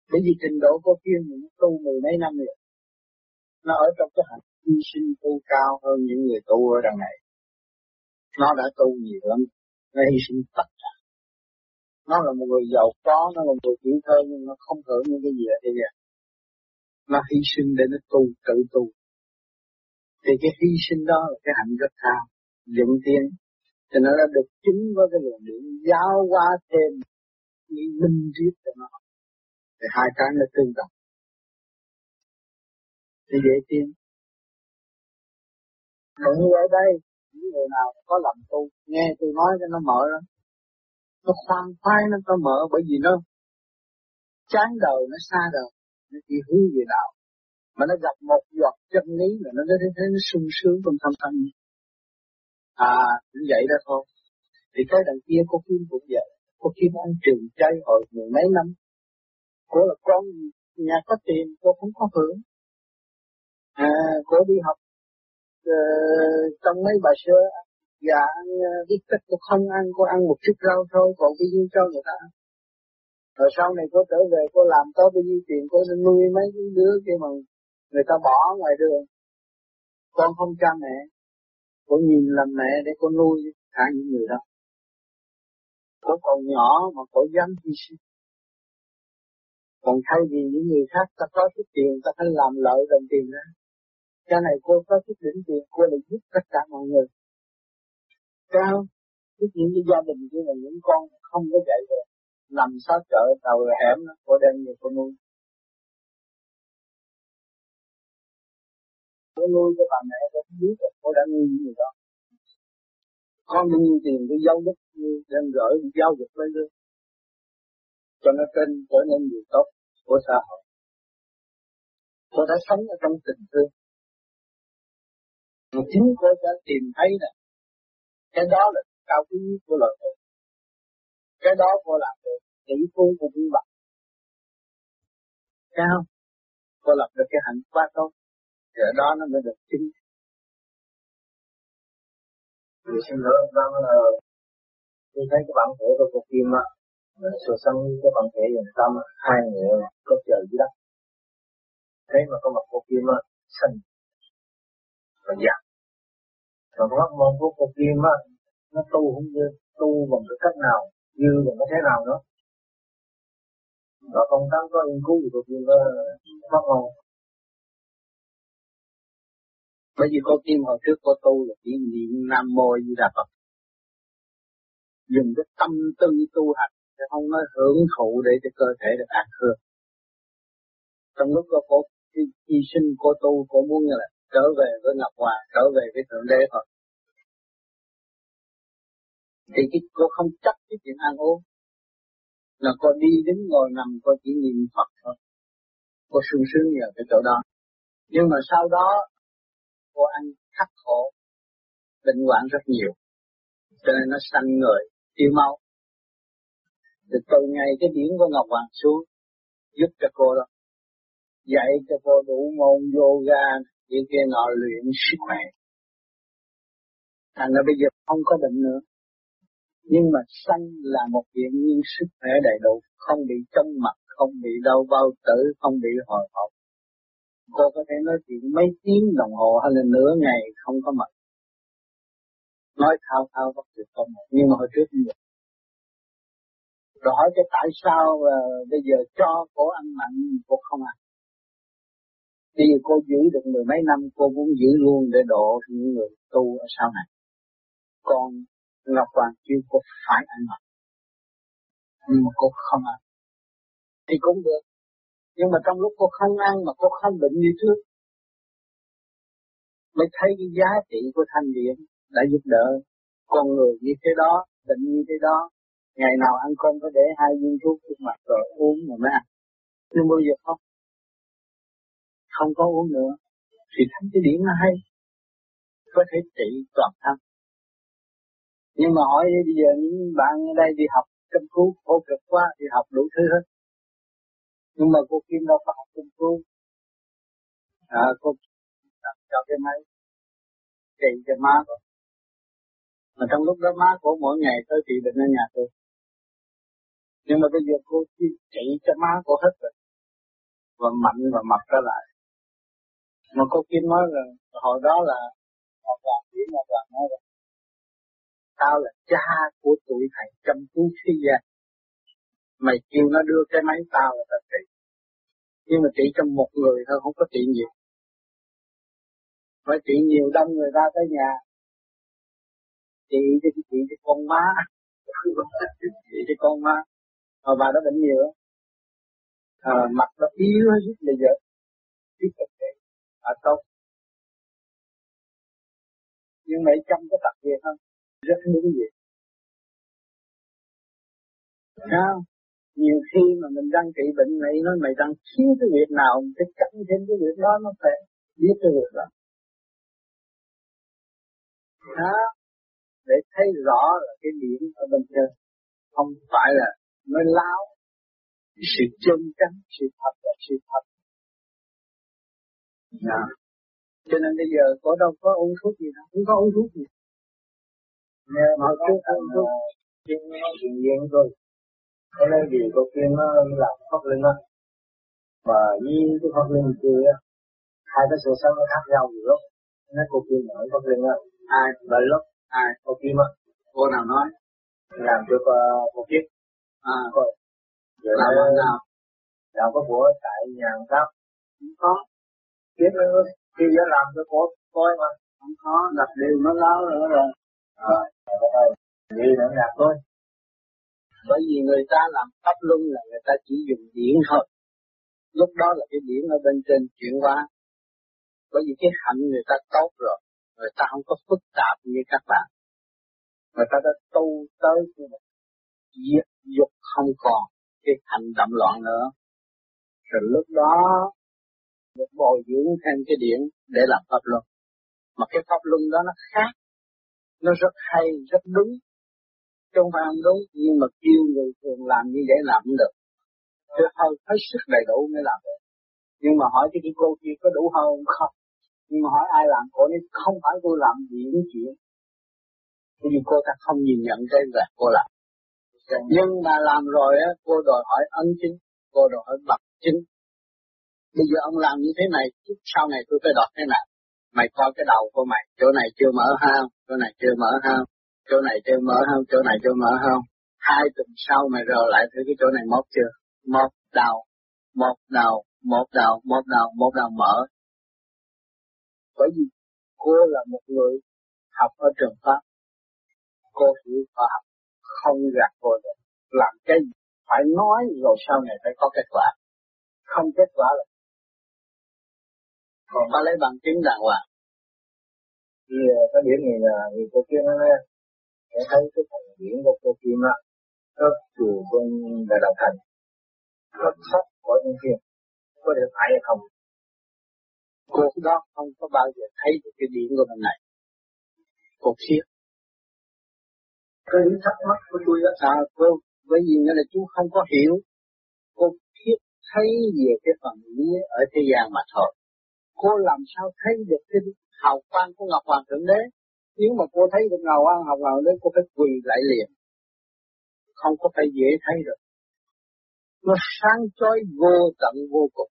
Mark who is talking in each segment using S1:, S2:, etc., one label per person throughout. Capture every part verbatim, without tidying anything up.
S1: Bởi vì trình độ cô Kim nó tu mười mấy năm rồi. Nó ở trong cái hành hy sinh tu cao hơn những người tu ở đằng này. Nó đã tu nhiều lắm. Nó hy sinh tất cả. Nó là một người giàu có, nó là một người chịu thơ, nhưng nó không hưởng những cái gì ở thế gian. Nó hy sinh để nó tu, tự tu. Thì cái hy sinh đó là cái hạnh rất cao, dựng tiến. Thì nó đã được chứng với cái luồng điện giao qua thêm những minh triết cho nó. Thì hai cái nó tương đồng. Thì dễ tiến. Mọi người ở đây, những người nào có lòng tu, nghe tôi nói cho nó mở đó. Nó khoan khoái, nó có mở, bởi vì nó chán đời, nó xa đời, nó chỉ hướng về đạo. Mà nó gặp một giọt chân lý là nó thấy thấy nó sung sướng trong tâm tâm. À, cũng vậy đó thôi. Thì cái đằng kia cô Kim cũng vậy. Cô Kim ăn trường chay hồi mười mấy năm. Cô là con nhà có tiền, cô không có hưởng. À, cô đi học uh, trong mấy bà sơ gà ăn ít uh, cô không ăn, cô ăn một chút rau thôi, còn cái gì cho người ta ăn. Rồi sau này cô trở về, cô làm tốt bao nhiêu tiền, cô nên nuôi mấy cái đứa kia mà người ta bỏ ngoài đường. Con không cha mẹ, cô nhìn làm mẹ để cô nuôi cả những người đó. Cô còn nhỏ mà cô dám hy sinh. Còn thay vì những người khác ta có chút tiền, ta phải làm lợi đồng tiền đó. Cái này cô có chút đỉnh tiền, cô lại giúp tất cả mọi người. Sao? Giúp những cái gia đình kia là những con không có dạy được. Nằm sát chợ, tàu hẻm đó, cô đem về cô nuôi. Cô nuôi cho bà mẹ, cô không biết là cô đã nuôi những người đó. Con bao nhiêu tiền cái giáo dục đem gửi giáo dục lên đưa. Cho nó trên trở nên điều tốt của xã hội. Cô đã sống ở trong tình thương. Mà chính cô đã tìm thấy là cái đó là cao quý nhất của loài người. Cái đó cô làm được, tỷ phú của quý bậc. Thấy không? Cô lập được cái hạnh quá tốt. Thì ở đó nó mới được chính. Tôi xin lỗi ông Văn là tôi thấy cái bản thể của cô Kim á, so sánh cái bản thể dòng tâm, hai người có trời dưới đất. Thế mà có mặt cô Kim á, xanh và già. Và pháp môn của cô Kim á, nó tu không như, tu bằng cái cách nào, như bằng cái thế nào nữa. Và công tác có nghiên cứu của cô Kim á, pháp môn. Bởi vì cô Kim hồi trước cô tu là chỉ niệm Nam Mô Di Đà Phật. Dùng cái tâm tư tu hành, chứ không nói hưởng thụ để cho cơ thể được an hưởng. Trong lúc cô, cô hy sinh cô tu, cô muốn là trở về với Ngọc Hoàng, trở về với Thượng Đế thôi. Thì cái, cô không chấp cái chuyện ăn uống. Là cô đi đứng ngồi nằm, cô chỉ niệm Phật thôi. Cô sung sướng nhờ cái chỗ đó. Nhưng mà sau đó, cô ăn khắc khổ, bệnh hoạn rất nhiều. Cho nên nó sanh người, tiêu máu. Thì từ ngày cái điển của Ngọc Hoàng xuống, giúp cho cô đó. Dạy cho cô đủ môn yoga, những kia nọ luyện sức khỏe. Thành ra bây giờ không có bệnh nữa. Nhưng mà sanh là một hiện nhiên sức khỏe đầy đủ, không bị chóng mặt, không bị đau bao tử, không bị hồi hộp. Cô có thể nói chuyện mấy tiếng đồng hồ hay là nửa ngày không có mệt. Nói thao thao bất tuyệt không mệt, nhưng mà hồi trước không được. Rồi hỏi cái tại sao uh, bây giờ cho cô ăn mặn, cô không ăn. Bây giờ cô giữ được mười mấy năm, cô muốn giữ luôn để độ những người tu ở sau này. Còn Ngọc Hoàng kêu cô phải ăn mặn, nhưng mà cô không ăn. Thì cũng được. Nhưng mà trong lúc cô không ăn mà cô không bệnh như trước, mới thấy cái giá trị của thanh điển đã giúp đỡ con người như thế đó, bệnh như thế đó. Ngày nào ăn cơm có để hai viên thuốc trước mặt rồi uống rồi mới ăn. Nhưng bây giờ không, không có uống nữa, thì thanh cái điển nó hay, có thể trị toàn thân. Nhưng mà hỏi bây giờ những bạn ở đây đi học chăm cứu khổ cực quá, thì học đủ thứ hết. Nhưng mà cô Kim đâu có học chăm cứu. À, cô đặt cho cái máy trị cho má cô. Mà trong lúc đó má cô mỗi ngày tới trị bệnh ở nhà tôi. Nhưng mà bây giờ cô trị cho má cô hết rồi. và mạnh và mập trở lại. Mà cô Kim nói là hồi đó là Ngọc Hoàng chỉ Ngọc Hoàng nói là tao là cha của tụi thầy chăm cứu thế gian. Mày kêu nó đưa cái máy tao là tao trị. Nhưng mà trị cho một người thôi, không có trị nhiều. Phải trị nhiều đông người ta tới nhà. Trị cho chị cho con má. Trị cho con má. Mà bà đó bệnh nhiều. À, mặt nó yếu hết bây giờ. Tiếp tục trị. À tốt. Nhưng mà trong cái tập việc không? Rất đúng việc. Sao? Nhiều khi mà mình đang trị bệnh này, nói mày đang thiếu cái việc nào, mình phải chậm thêm cái việc đó, nó phải biết cái việc đó. Đó, để thấy rõ là cái điểm ở bên trên, không phải là nói láo, sự chân chắn, sự thật là sự thật. Đó. Cho nên bây giờ có đâu có uống thuốc gì đâu, không có uống thuốc gì. Nghe mà trước uống thuốc, nhưng nó chuyện riêng thôi. Cái này vì cô Kim nó làm pháp linh á, mà với cái pháp linh kia á, hai cái sự sống nó khác nhau nhiều lúc. Nói cô Kim nói pháp linh á, ai bởi lúc ai cô Kim á, cô nào nói làm cho uh, cô Kim, à cô làm bằng nào, làm có của tại nhà ông Pháp, không có, Kim nó kia giờ làm cho cô coi mà, không có, đặt điều nó láo nữa rồi, rồi, rồi, đi nữa làm thôi. Bởi vì người ta làm pháp luân là người ta chỉ dùng điển thôi. Lúc đó là cái điển ở bên trên chuyển qua. Bởi vì cái hạnh người ta tốt rồi. Người ta không có phức tạp như các bạn. Người ta đã tu tới cái diệt dục không còn cái hành động loạn nữa. Rồi lúc đó được bồi dưỡng thêm cái điển để làm pháp luân. Mà cái pháp luân đó nó khác. Nó rất hay, rất đúng. Chứ không phải không đúng, nhưng mà kêu người thường làm như vậy làm không được. Chứ hơi hết sức đầy đủ mới làm được. Nhưng mà hỏi cái cô kia có đủ hơn không? Nhưng mà hỏi ai làm, cô ấy không phải tôi làm gì những chuyện. Bởi vì cô ta không nhìn nhận cái việc cô làm. Nhưng mà làm rồi á, cô đòi hỏi ấn chính, cô đòi hỏi bậc chính. Bây giờ ông làm như thế này, sau này tôi phải đọc thế nào? Mày coi cái đầu của mày, chỗ này chưa mở hao, chỗ này chưa mở hao, chỗ này chưa mở hao, chỗ này chưa mở hao. Hai tuần sau mày rờ lại thử cái chỗ này mốt chưa? Một đầu, một đầu, một đầu, một đầu, một đầu mở. Bởi vì cô là một người học ở trường Pháp, cô hiểu khoa học, không gạt cô được. Làm cái gì phải nói rồi sau này phải có kết quả. Không kết quả là còn ta lấy bằng chứng đàng hoàng. Thì cái điểm này là vì cô Kim nó nói, để thấy cái phần điểm của cô Kim á, nó chùa bên Đại Đạo Thành, nó khóc của nhân viên, có được phải hay không? Cô đó không có bao giờ thấy được cái điểm của mình này. Cô thiết. Cái thắc mắc của tôi là sao cô? Bởi vì nghĩa là chú không có hiểu. Cô thiết thấy về cái phần lý ở thế gian mà thôi. Cô làm sao thấy được cái hào quang của Ngọc Hoàng Thượng Đế? Nếu mà cô thấy được hào quang Ngọc Hoàng Thượng Đế, cô phải quỳ lại liền. Không có phải dễ thấy được. Nó sáng chói vô tận vô cùng.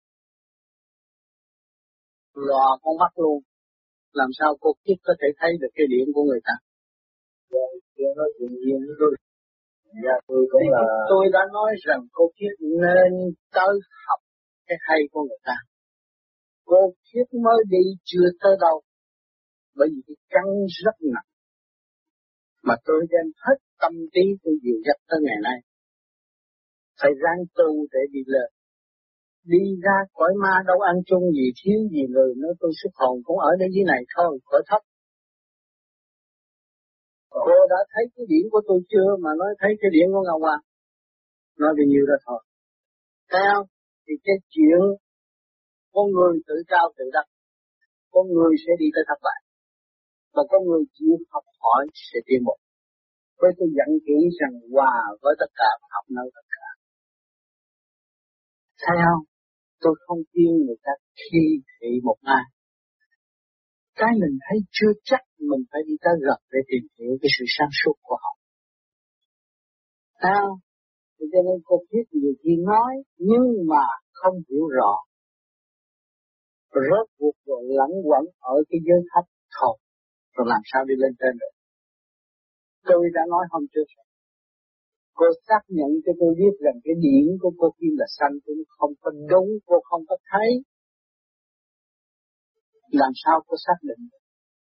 S1: Lòa con mắt luôn. Làm sao cô thiết có thể thấy được cái điểm của người ta? Tôi nói chuyện riêng với tôi. Dạ, tôi cũng là... Tôi đã nói rằng cô thiết nên tới học cái hay của người ta. Cô thiết mới đi chưa tới đâu. Bởi vì cái căn rất nặng. Mà tôi đem hết tâm trí tôi dìu dắt tới ngày nay. Phải ráng tu để đi lên. Đi ra khỏi ma đâu ăn chung gì, thiếu gì người nữa, tôi xuất hồn cũng ở đây dưới này thôi, khỏi thấp. Cô đã thấy cái điểm của tôi chưa mà nói thấy cái điểm của Ngọc Hoàng? Nói bao nhiêu đó thôi. Thấy không? Thì cái chuyện con người tự cao tự đắc, con người sẽ đi tới thất bại. Và con người chịu học hỏi sẽ tiến bộ. Với tôi dặn kỹ rằng hòa với tất cả, học nơi tất cả. Thấy không? Tôi không khuyên người ta khi thị một ai. Cái mình thấy chưa chắc mình phải đi tới gặp để tìm hiểu cái sự sáng suốt của họ. Thấy không? Cho nên cô thiết nhiều khi nói nhưng mà không hiểu rõ, rốt cuộc rồi lẫn quẩn ở cái giới thấp thôi, rồi làm sao đi lên trên được. Tôi đã nói hôm trước, cô xác nhận cho tôi biết rằng cái điển của cô Kim là xanh, tôi không có đúng, cô không có thấy. Làm sao cô xác định được?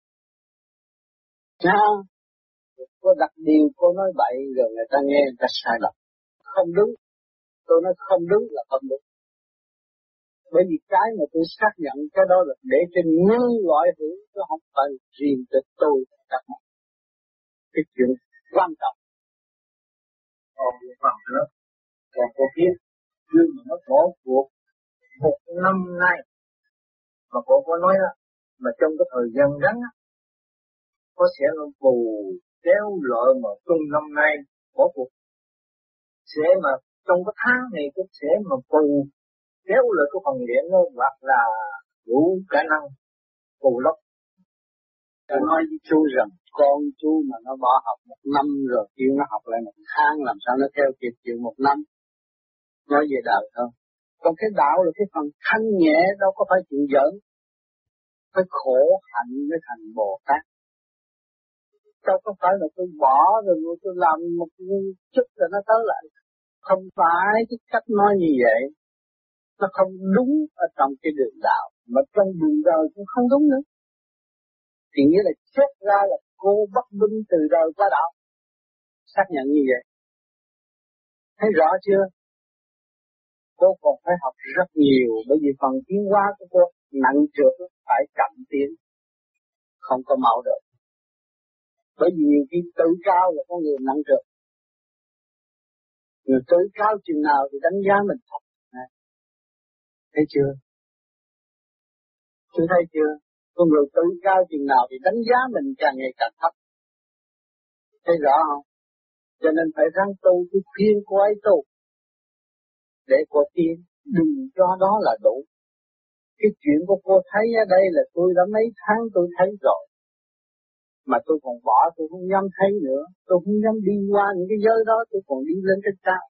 S1: Nha, cô đặt điều cô nói bậy rồi người ta nghe người ta sai lầm. Không đúng, tôi nói không đúng là không đúng. Bởi vì cái mà tôi xác nhận cái đó là để cho nhân loại hữu, chứ không phải riêng cho tôi các bạn. Cái chuyện quan trọng. Còn một phần nữa, còn cô biết, khi mà nó bỏ cuộc một năm nay, mà cô có nói đó, mà trong cái thời gian ngắn á, có sẽ là bù kéo lợi mà trong năm nay bỏ cuộc. Sẽ mà trong cái tháng này cũng sẽ mà bù kéo lợi cái phần điện nó hoặc là đủ khả năng bù lấp. Tôi nói với chú rằng con chú mà nó bỏ học một năm rồi kêu nó học lại một tháng làm sao nó theo kịp chịu một năm. Nói về đời thôi. Còn cái đạo là cái phần thanh nhẹ đâu có phải chuyện giỡn. Phải khổ hạnh mới thành Bồ Tát. Đâu có phải là tôi bỏ rồi tôi làm một chút rồi nó tới lại. Không phải cái cách nói như vậy. Nó không đúng ở trong cái đường đạo. Mà trong đường đời cũng không đúng nữa. Thì nghĩa là xét ra là cô bất minh từ đời qua đạo. Xác nhận như vậy. Thấy rõ chưa? Cô còn phải học rất nhiều. Bởi vì phần tiến hóa của cô nặng trược phải chậm tiến. Không có mau được. Bởi vì nhiều khi tự cao là con người nặng trược. Người tự cao chừng nào thì đánh giá mình thấp. Thấy chưa? Chú thấy chưa? Con người tự cao chừng nào thì đánh giá mình càng ngày càng thấp. Thấy rõ không? Cho nên phải ráng tu, tôi khuyên cô ấy tu. Để cô tiên, đừng cho đó là đủ. Cái chuyện của cô thấy ở đây là tôi đã mấy tháng tôi thấy rồi. Mà tôi còn bỏ, tôi không dám thấy nữa. Tôi không dám đi qua những cái giới đó, tôi còn đi lên trên cao.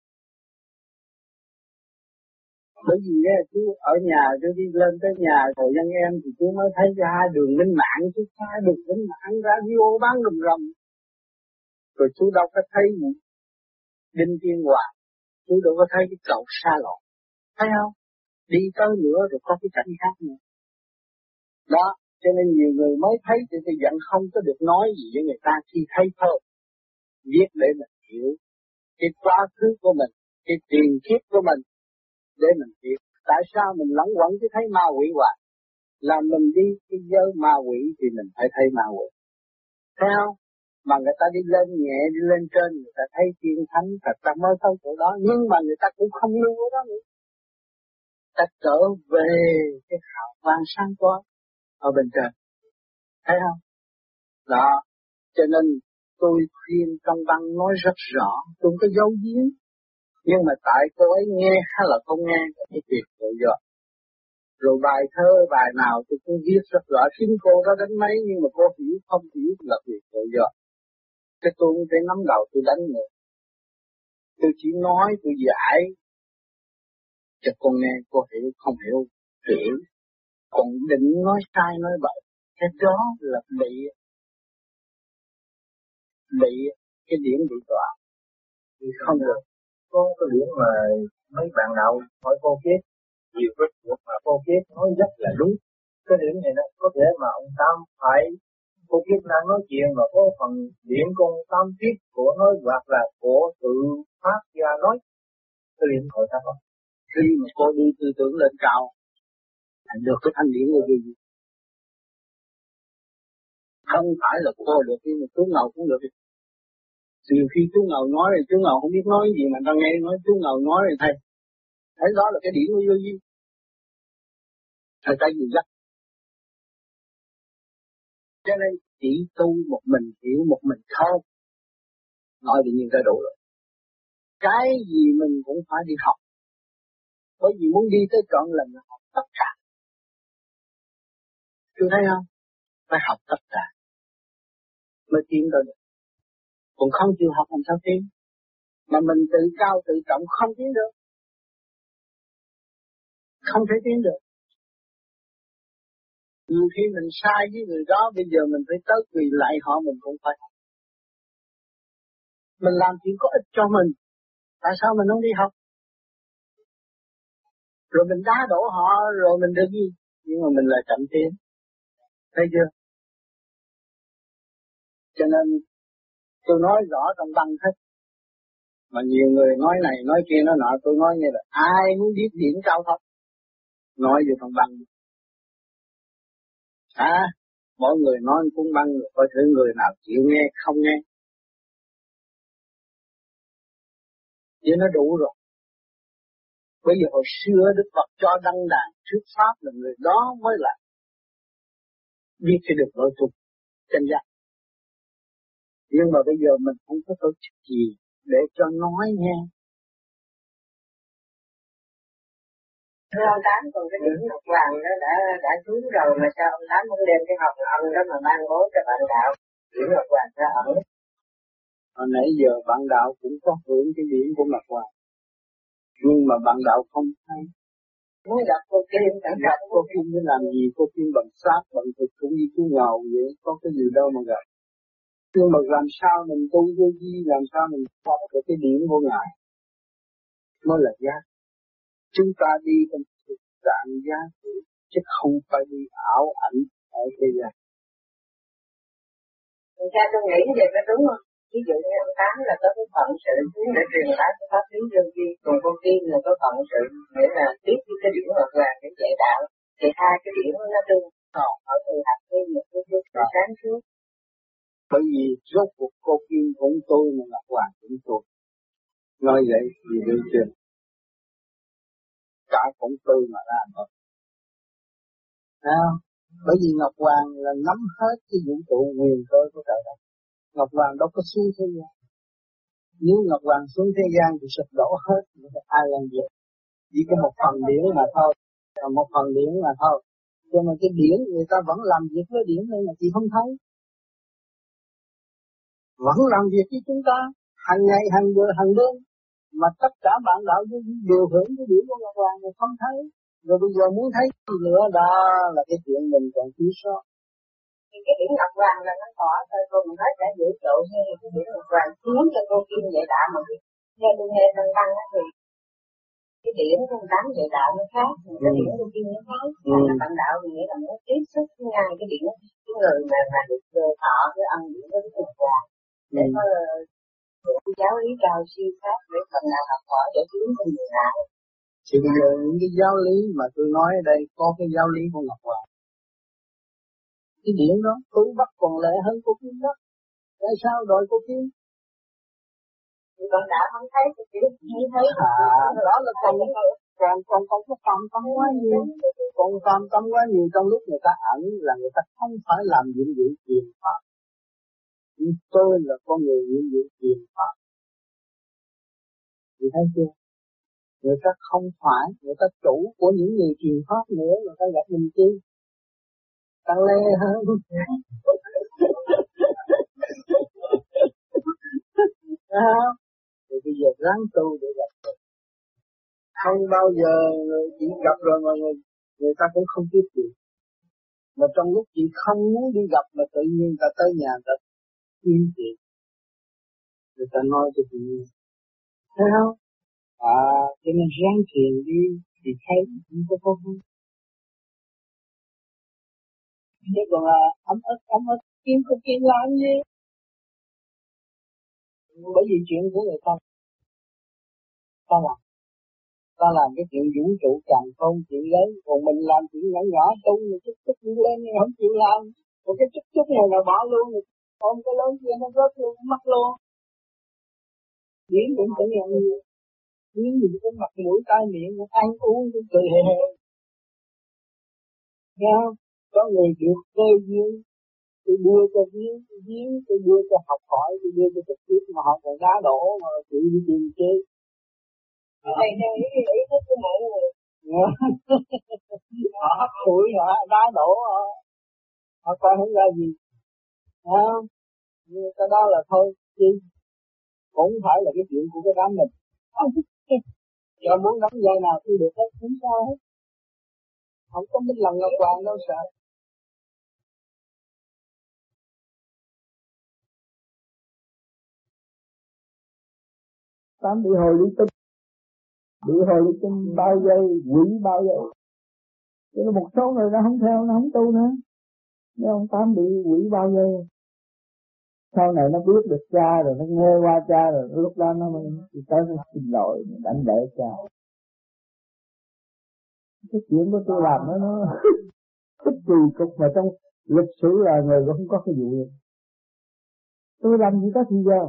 S1: Bởi vì á, chú ở nhà, chú đi lên tới nhà rồi dân em thì chú mới thấy ra đường minh mạng, chú xa đường minh mạng, radio bán rầm rầm. Rồi chú đâu có thấy gì. Đinh Tiên Hoàng, chú đâu có thấy cái cầu xa lộn. Thấy không? Đi tới nữa rồi có cái cảnh khác nữa. Đó, cho nên nhiều người mới thấy thì tôi giận không có được nói gì với người ta khi thấy thôi. Viết để mình hiểu cái quá khứ của mình, cái tiền kiếp của mình, để mình hiểu tại sao mình lẫn quẩn chứ thấy ma quỷ hoài. Là mình đi cái giới ma quỷ thì mình phải thấy ma quỷ. Thấy không? Mà người ta đi lên nhẹ, đi lên trên, người ta thấy tiên thánh, thật ta mới tới chỗ đó, nhưng mà người ta cũng không lưu ở đó nữa. Ta trở về cái hào quang sáng quang ở bên trên. Thấy không? Đó. Cho nên tôi khuyên trong băng nói rất rõ, tôi không có giấu giếm. Nhưng mà tại cô ấy nghe hay là không nghe, cái việc tự do. Rồi bài thơ, bài nào tôi cũng viết rất rõ, chính cô đó đánh mấy, nhưng mà cô hiểu không hiểu là việc tự do. Cái tôi cũng phải nắm đầu tôi đánh người. Tôi chỉ nói, tôi giải, cho cô nghe, cô hiểu, không hiểu, hiểu. Còn định nói sai, nói bậy, cái đó là bị, bị cái điểm bị tọa. Không được.
S2: Có cái điểm mà mấy bạn nào hỏi cô Kiết, nhiều cái cuộc mà cô Kiết nói rất là đúng. Cái điểm này nó có thể mà ông Tam phải, cô Kiết đang nói chuyện mà có phần điểm con Tam Kiết của nói hoặc là của tự phát ra nói. Cái điểm hỏi ta không?
S1: Khi mà cô đi tư tưởng lên cao, được cái thanh điển là gì? Không phải là cô được, nhưng mà chú Ngầu cũng được. Nhiều khi chú Ngầu nói rồi chú Ngầu không biết nói gì mà ta nghe nói chú Ngầu nói rồi thầy. Thấy đó là cái điển của vô vi. Thầy ta gì dắt. Cho nên chỉ tu một mình, hiểu một mình thôi. Nói tự nhiên ta đủ rồi. Cái gì mình cũng phải đi học. Bởi vì muốn đi tới trọn lần là học tất cả. Chú thấy không? Phải học tất cả. Mới tiến tới được. Còn không chịu học làm sao tiến. Mà mình tự cao tự trọng không tiến được. Không thể tiến được. Nhiều khi mình sai với người đó, bây giờ mình phải tới quỳ lại họ mình cũng phải. Mình làm chuyện có ích cho mình, tại sao mình không đi học? Rồi mình đá đổ họ, rồi mình được gì? Nhưng mà mình lại chậm tiến. Thấy chưa? Cho nên tôi nói rõ trong băng hết. Mà nhiều người nói này, nói kia, nói nọ, tôi nói như là ai muốn biết điểm cao thấp, nói vô trong băng. À, mỗi người nói cuốn băng, coi thử người nào chịu nghe, không nghe. Chứ nó đủ rồi. Bây giờ hồi xưa Đức Phật cho đăng đàn thuyết pháp là người đó mới là biết cái được nội tục chân giác. Nhưng mà bây giờ mình không có tổ chức gì để cho nói nghe.
S3: Thưa ông Tám, còn cái điểm học vàng đó đã đã xuống rồi mà sao ông Tám không đem cái học ông đó mà ban bố cho bạn đạo điểm học vàng ra ở?
S1: Hồi nãy giờ bạn đạo cũng có hưởng cái điểm của Ngọc Hoàng, nhưng mà bạn đạo không thấy.
S3: Muốn gặp cô Kim, chẳng
S1: gặp cô Kim để làm gì? Cô Kim bằng sát, bằng thực cũng như chú ngầu vậy, có cái gì đâu mà gặp. Nhưng mà làm sao mình tu vô vi, làm sao mình học được cái điểm của Ngài mới là giác. Chúng ta đi trong thực trạng giác chứ không phải đi ảo ảnh ở thế gian.
S3: Người ta tôi nghĩ vậy có đúng không? Ví dụ như ông Tám là có cái phận sự xuống để truyền bá cái pháp lý vô vi, còn cô Kim là có phận sự để là tiếp với cái điểm ngọc vàng để dạy đạo. Thì hai cái điểm nó tương còn ở từ hạt như một cái chút là sáng suốt.
S1: Bởi vì rốt cuộc cô Kim cũng tôi mà Ngọc Hoàng cũng tôi. Nói vậy thì được chưa? Cả cũng tôi mà ra thôi. À, bởi vì Ngọc Hoàng là nắm hết cái vũ trụ quyền cơ của trời đất. Ngọc Hoàng đâu có xuống thế gian. Nếu Ngọc Hoàng xuống thế gian thì sụp đổ hết, ai làm việc. Chỉ có một phần điển mà thôi, còn một phần điển mà thôi. Cho nên cái điển người ta vẫn làm việc với điển nên mà chị không thấy. Vẫn làm việc với chúng ta, hàng ngày, hàng giờ, hàng đêm. Mà tất cả bạn đạo đều hưởng cái điển của Ngọc Hoàng mà không thấy. Rồi bây giờ muốn thấy gì nữa, đó là cái chuyện mình còn thiếu sót.
S3: Thì cái điểm ngọc vàng là nó tỏ thôi, cô mình nói cả vũ trụ hay là cái điểm ngọc vàng xuống cho cô Kim dạy đạo mà theo tôi nghe thằng Tăng á thì cái điểm của ông Tám dạy đạo nó khác, cái điểm của Kim nó khác. Nên là bạn đạo thì nghĩa là nó tiếp xúc ngay cái điểm cái người mà mà được thọ cái ân điển với cái ngọc vàng để có cái giáo lý cao siêu khác để phần nào học hỏi để tiến lên người nào.
S1: Thì bây giờ những cái giáo lý mà tôi nói ở đây có cái giáo lý của Ngọc Hoàng. Cái điển đó tôi bắt còn lệ hơn cô Kim đó. Tại sao đòi cô Kim?
S3: Thì bạn đạo không thấy thì chỉ chỉ thấy
S1: à, đó là còn còn còn còn có phạm tâm quá nhiều, còn phạm tâm quá nhiều trong lúc người ta ẩn là người ta không phải làm nhiệm vụ truyền pháp. Nhưng tôi là con người nhiệm vụ truyền pháp. Chị thấy chưa? Người ta không phải, người ta chủ của những người truyền pháp nữa, người ta gặp mình chi? Tăng lê hơn. Thì bây giờ ráng tu để gặp được. Không bao giờ chị gặp rồi mà người, người ta cũng không tiếp được. Mà trong lúc chị không muốn đi gặp mà tự nhiên ta tới nhà ta khuyên chị. Người ta nói cho chị nghe. Thấy không? À, cho nên ráng thiền đi thì thấy không có khó khăn. Chứ còn là ấm ức ấm ức kiếm không kiếm làm gì. Bởi vì chuyện của người ta ta làm. Ta làm cái chuyện vũ trụ càng không chuyện lớn, còn mình làm chuyện nhỏ nhỏ tu mình chút chút đi lên nhưng không chịu làm. Còn cái chút chút này là bỏ luôn, ôm cái lớn kia nó rớt luôn, mất luôn. Diễn cũng tưởng nhận gì. Diễn gì cái mặt mũi tai miệng, ăn uống cũng cười hề hề. Nghe không? Có người được cơ duyên, tôi đưa cho viếng, viếng, tôi đưa cho học hỏi, tôi đưa cho trực tiếp mà họ còn đá đổ mà chịu đi tìm chê.
S3: Đây đây cái ý thức của mọi người.
S1: Họ hấp bụi, họ đá đổ, họ, họ coi không ra gì. Thấy không? Nhưng cái đó là thôi, chi? Cũng phải là cái chuyện của cái đám mình. Cho muốn đóng vai nào tôi được hết, không sao hết. Không có Minh Lòng Ngọc Hoàng đâu sợ. Tám bị hồi lý tinh, bị hồi lý tinh bao giây, quỷ bao giây. Cho nên một số người nó không theo, nó không tu nữa. Nhưng ông Tám bị quỷ bao giây. Sau này nó biết được cha rồi, nó nghe qua cha rồi, lúc đó nó mới tới nó xin lỗi, đánh đẩy cha. Cái chuyện của tôi làm nó nó thích kỳ cục, mà trong lịch sử là người cũng không có cái vụ gì. Tôi làm gì có thời giờ,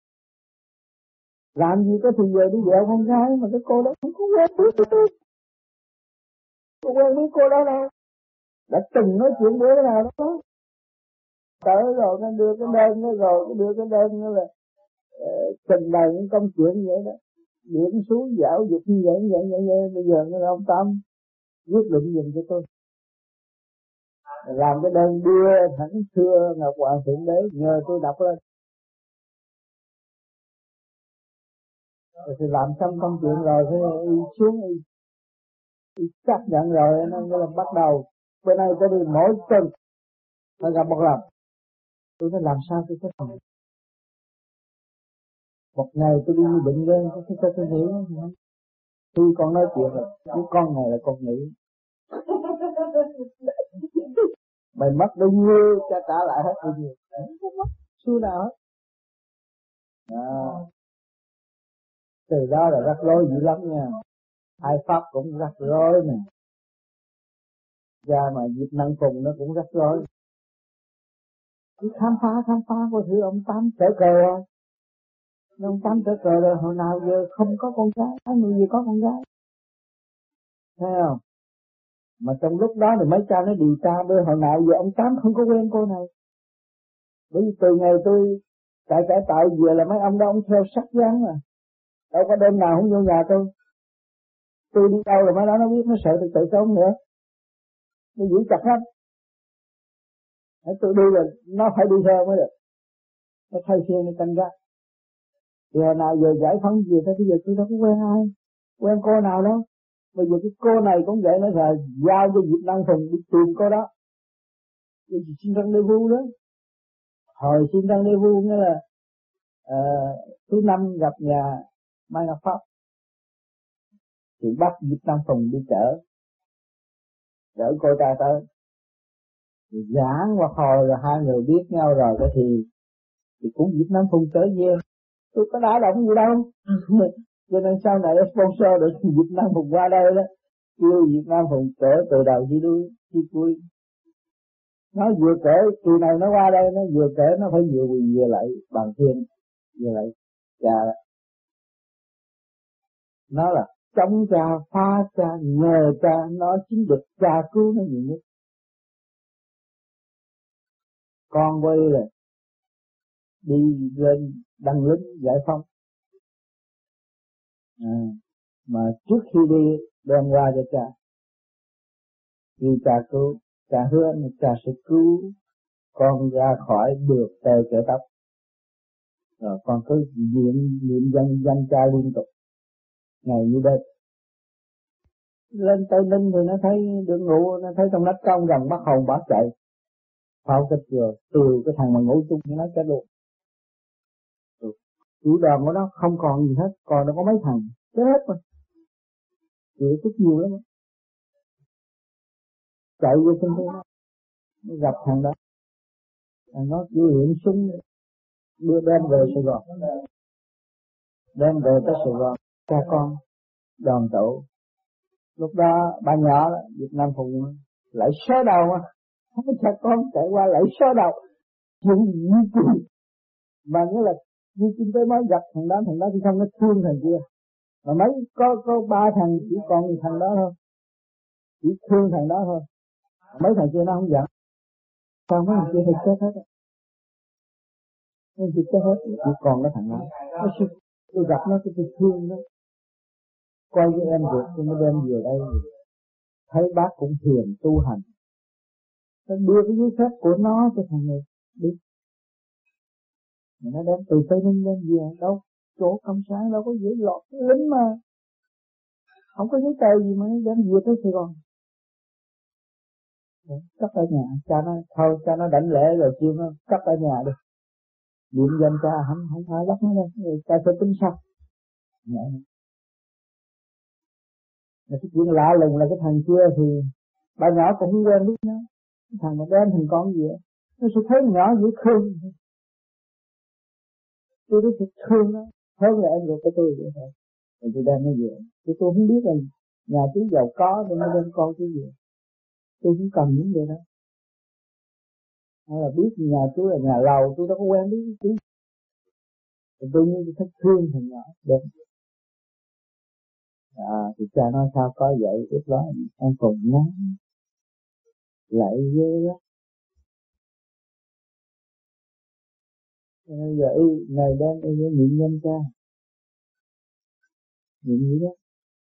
S1: làm gì có thời giờ đi vợ con gái mà cái cô đó không có quen biết với tôi, không quen biết cô đó đâu, đã từng nói chuyện bữa nào đó, tới rồi nó đưa cái đơn nó rồi nó đưa cái đơn nó là uh, trình bày những công chuyện vậy đó, điện xuống giáo dục như vậy như vậy như vậy. Bây giờ nó ông Tám quyết định dùm cho tôi, làm cái đơn đưa thẳng thưa Ngọc Hoàng Thượng Đế, nhờ tôi đọc lên. Rồi thì làm xong công chuyện rồi thì y xuống y, y chấp nhận rồi nó mới là bắt đầu bữa nay tới đi mỗi tuần phải gặp một lần. Tôi nói làm sao tôi có thành. Một ngày tôi đi bệnh viện tôi thấy tôi nghĩ khi con nói chuyện là cái con này là con nghĩ mày mất bao nhiêu cho trả lại hết bao nhiêu, không mất xu nào hết. À, từ đó là rắc rối dữ lắm nha, hai pháp cũng rắc rối nè, ra mà Việt Nam cùng nó cũng rắc rối. Cứ khám phá khám phá có thứ ông Tám trở cờ rồi, ông Tám trở cờ rồi hồi nào giờ không có con gái, người gì có con gái, thấy không? Mà trong lúc đó thì mấy cha nó điều tra bữa hồi nào giờ ông Tám không có quen cô này. Bởi vì từ ngày tôi tại cải tạo về là mấy ông đó ông theo sắc dáng mà, đâu có đêm nào không vô nhà tôi. Tôi đi đâu là mấy đó nó biết, nó sợ tôi tự trốn nữa, nó giữ chặt lắm. Tôi đi là nó phải đi theo mới được, nó thay phiên nó canh gác. Thì hồi nào giờ giải phóng gì thôi, bây giờ tôi đâu có quen ai, quen cô nào đâu. Bây giờ cái cô này cũng vậy, nó là giao cho Diệp Năng Phùng đi tìm cô đó. Bây giờ xin răng đê vu đó. Hồi xin răng đê vu nghĩa là uh, thứ năm gặp nhà Mai Ngọc Pháp. Thì bắt Diệp Năng Phùng đi chở, chở cô ta tới. Thì giảng qua hồi rồi hai người biết nhau rồi đó thì thì cũng Diệp Năng Phùng trở về. Tôi có đá động gì đâu. Cho nên sau này sponsor được Việt Nam Phùng qua đây đó, kêu Việt Nam Phùng kể từ đầu chi đuôi chi cuối. Nó vừa kể kỳ này nó qua đây, nó vừa kể nó phải vừa quỳ vừa lại bằng thiên, vừa lại cha. Nó là chống cha, phá cha, nhờ cha, nó chính được cha cứu nó nhiều nhất. Con quay là đi lên đăng lính giải phóng. À, mà trước khi đi đem qua cho cha, vì cha cứu, cha hứa là cha sẽ cứu con ra khỏi được tơ trở tóc. Rồi con cứ niệm niệm danh danh cha liên tục ngày như đêm. Lên Tây Ninh thì nó thấy được ngủ, nó thấy trong nách trong gần bắt hồn bỏ chạy, phao kịch rồi từ cái thằng mà ngủ chung nó chết luôn. Chủ đoàn của nó không còn gì hết, còn nó có mấy thằng chết hết mà, chịu chút nhiều lắm. Chạy vô sân bay nó gặp thằng đó, thằng nó kêu hiện súng đưa đem về Sài Gòn, đem về tới Sài Gòn cha con đoàn tụ. Lúc đó ba nhỏ đó, Việt Nam Phùng lại xóa đầu mà, không có cha con chạy qua lại xóa đầu, chuyện gì chứ? Mà nghĩa là như chúng tôi mới gặp thằng đó, thằng đó thì không có thương thằng kia, mà mấy có có ba thằng chỉ còn thằng đó thôi, chỉ thương thằng đó thôi, mấy thằng kia nó không giận. Sao mấy thằng kia thì chết hết, mấy thằng kia chết hết, chỉ còn cái thằng đó. Tôi gặp nó tôi thương nó, coi với em được tôi mới đem về đây. Thấy bác cũng thiền tu hành, nó đưa cái giấy phép của nó cho thằng này đi. Mà nó đem từ Tây Ninh đem về, đâu chỗ cộng sản đâu có dễ lọt lính mà, không có giấy tờ gì mà nó đem về tới Sài Gòn.
S4: cất ở nhà. Cha nó thôi, cha nó đảnh lễ rồi kêu nó cất ở nhà đi, niệm danh cha không không phải bắt nó đâu, cha sẽ tính sau. Là cái chuyện lạ lùng là cái thằng kia thì bà nhỏ cũng không quen biết nó, cái thằng mà đem thằng con gì vậy, nó sẽ thấy nhỏ dễ thương, tôi rất thương nó hơn là em ruột của tôi vậy thôi. Rồi tôi đem nó về, tôi tôi không biết là nhà chú giàu có nên nó đem con cái gì, tôi không cần những điều đó. Hay là biết nhà chú là nhà lầu, tôi đâu có quen biết chú. Rồi tôi như thích thương thằng nhỏ đẹp. À thì cha nói sao có vậy, lúc đó em còn ngắn lại ghê đó. Bây giờ y ngày đêm y niệm nhân cha, niệm gì đó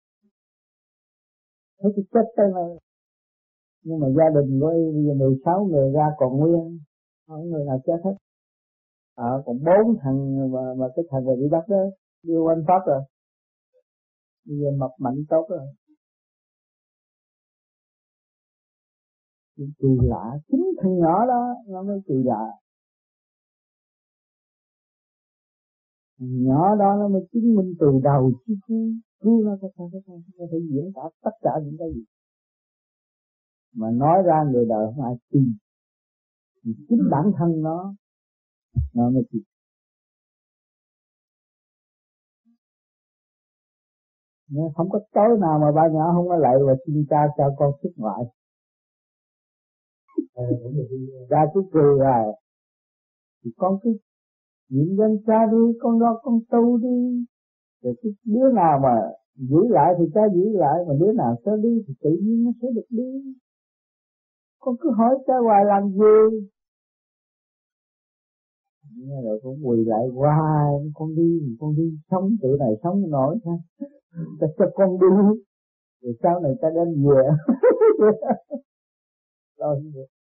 S4: thấy cái chết tới nơi. Nhưng mà gia đình của y bây giờ mười sáu người ra còn nguyên, không người nào chết hết. À, còn bốn thằng mà, mà cái thằng này bị bắt đó đưa quanh pháp rồi, bây giờ mập mạnh tốt rồi. Kỳ lạ, chính thằng nhỏ đó nó mới kỳ lạ. Thằng nhỏ đó nó mới chứng minh từ đầu chứ cứu cứu nó cái sao cái sao nó phải diễn tả tất cả những cái gì mà nói ra người đời không ai tin. Chính bản thân nó nó mới tin. Nó không có tối nào mà ba nhỏ không có lại và xin cha cho con xuất ngoại. Cha cứ cười rồi thì con cứ niệm danh cha đi, con lo con tu đi. Rồi cái đứa nào mà giữ lại thì cha giữ lại, mà đứa nào sẽ đi thì tự nhiên nó sẽ được đi. Con cứ hỏi cha hoài làm gì? Nghe rồi con quỳ lại hoài, con đi, con đi, sống tự này sống nổi sao? Ta cho con đi, rồi sau này ta đem về. Rồi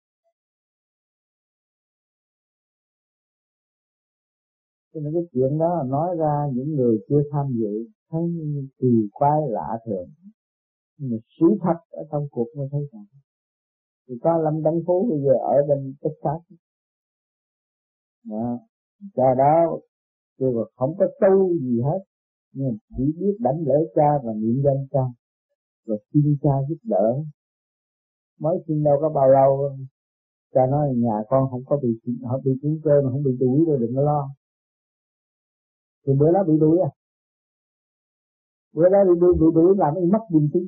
S4: cho nên cái chuyện đó nói ra những người chưa tham dự thấy kỳ quái lạ thường, nhưng mà sự thật ở trong cuộc mới thấy rằng thì có Lâm Tấn Phú bây giờ ở bên Texas đó, cha đó kêu là không có tu gì hết, nhưng chỉ biết đảnh lễ cha và niệm danh cha rồi xin cha giúp đỡ. Mới xin đâu có bao lâu cha nói nhà con không có bị họ bị chứng cơ mà không bị đuổi rồi, đừng có lo. Thì bữa đó bị đuổi à, bữa đó bị đuổi, bị đuổi làm mất niềm tin,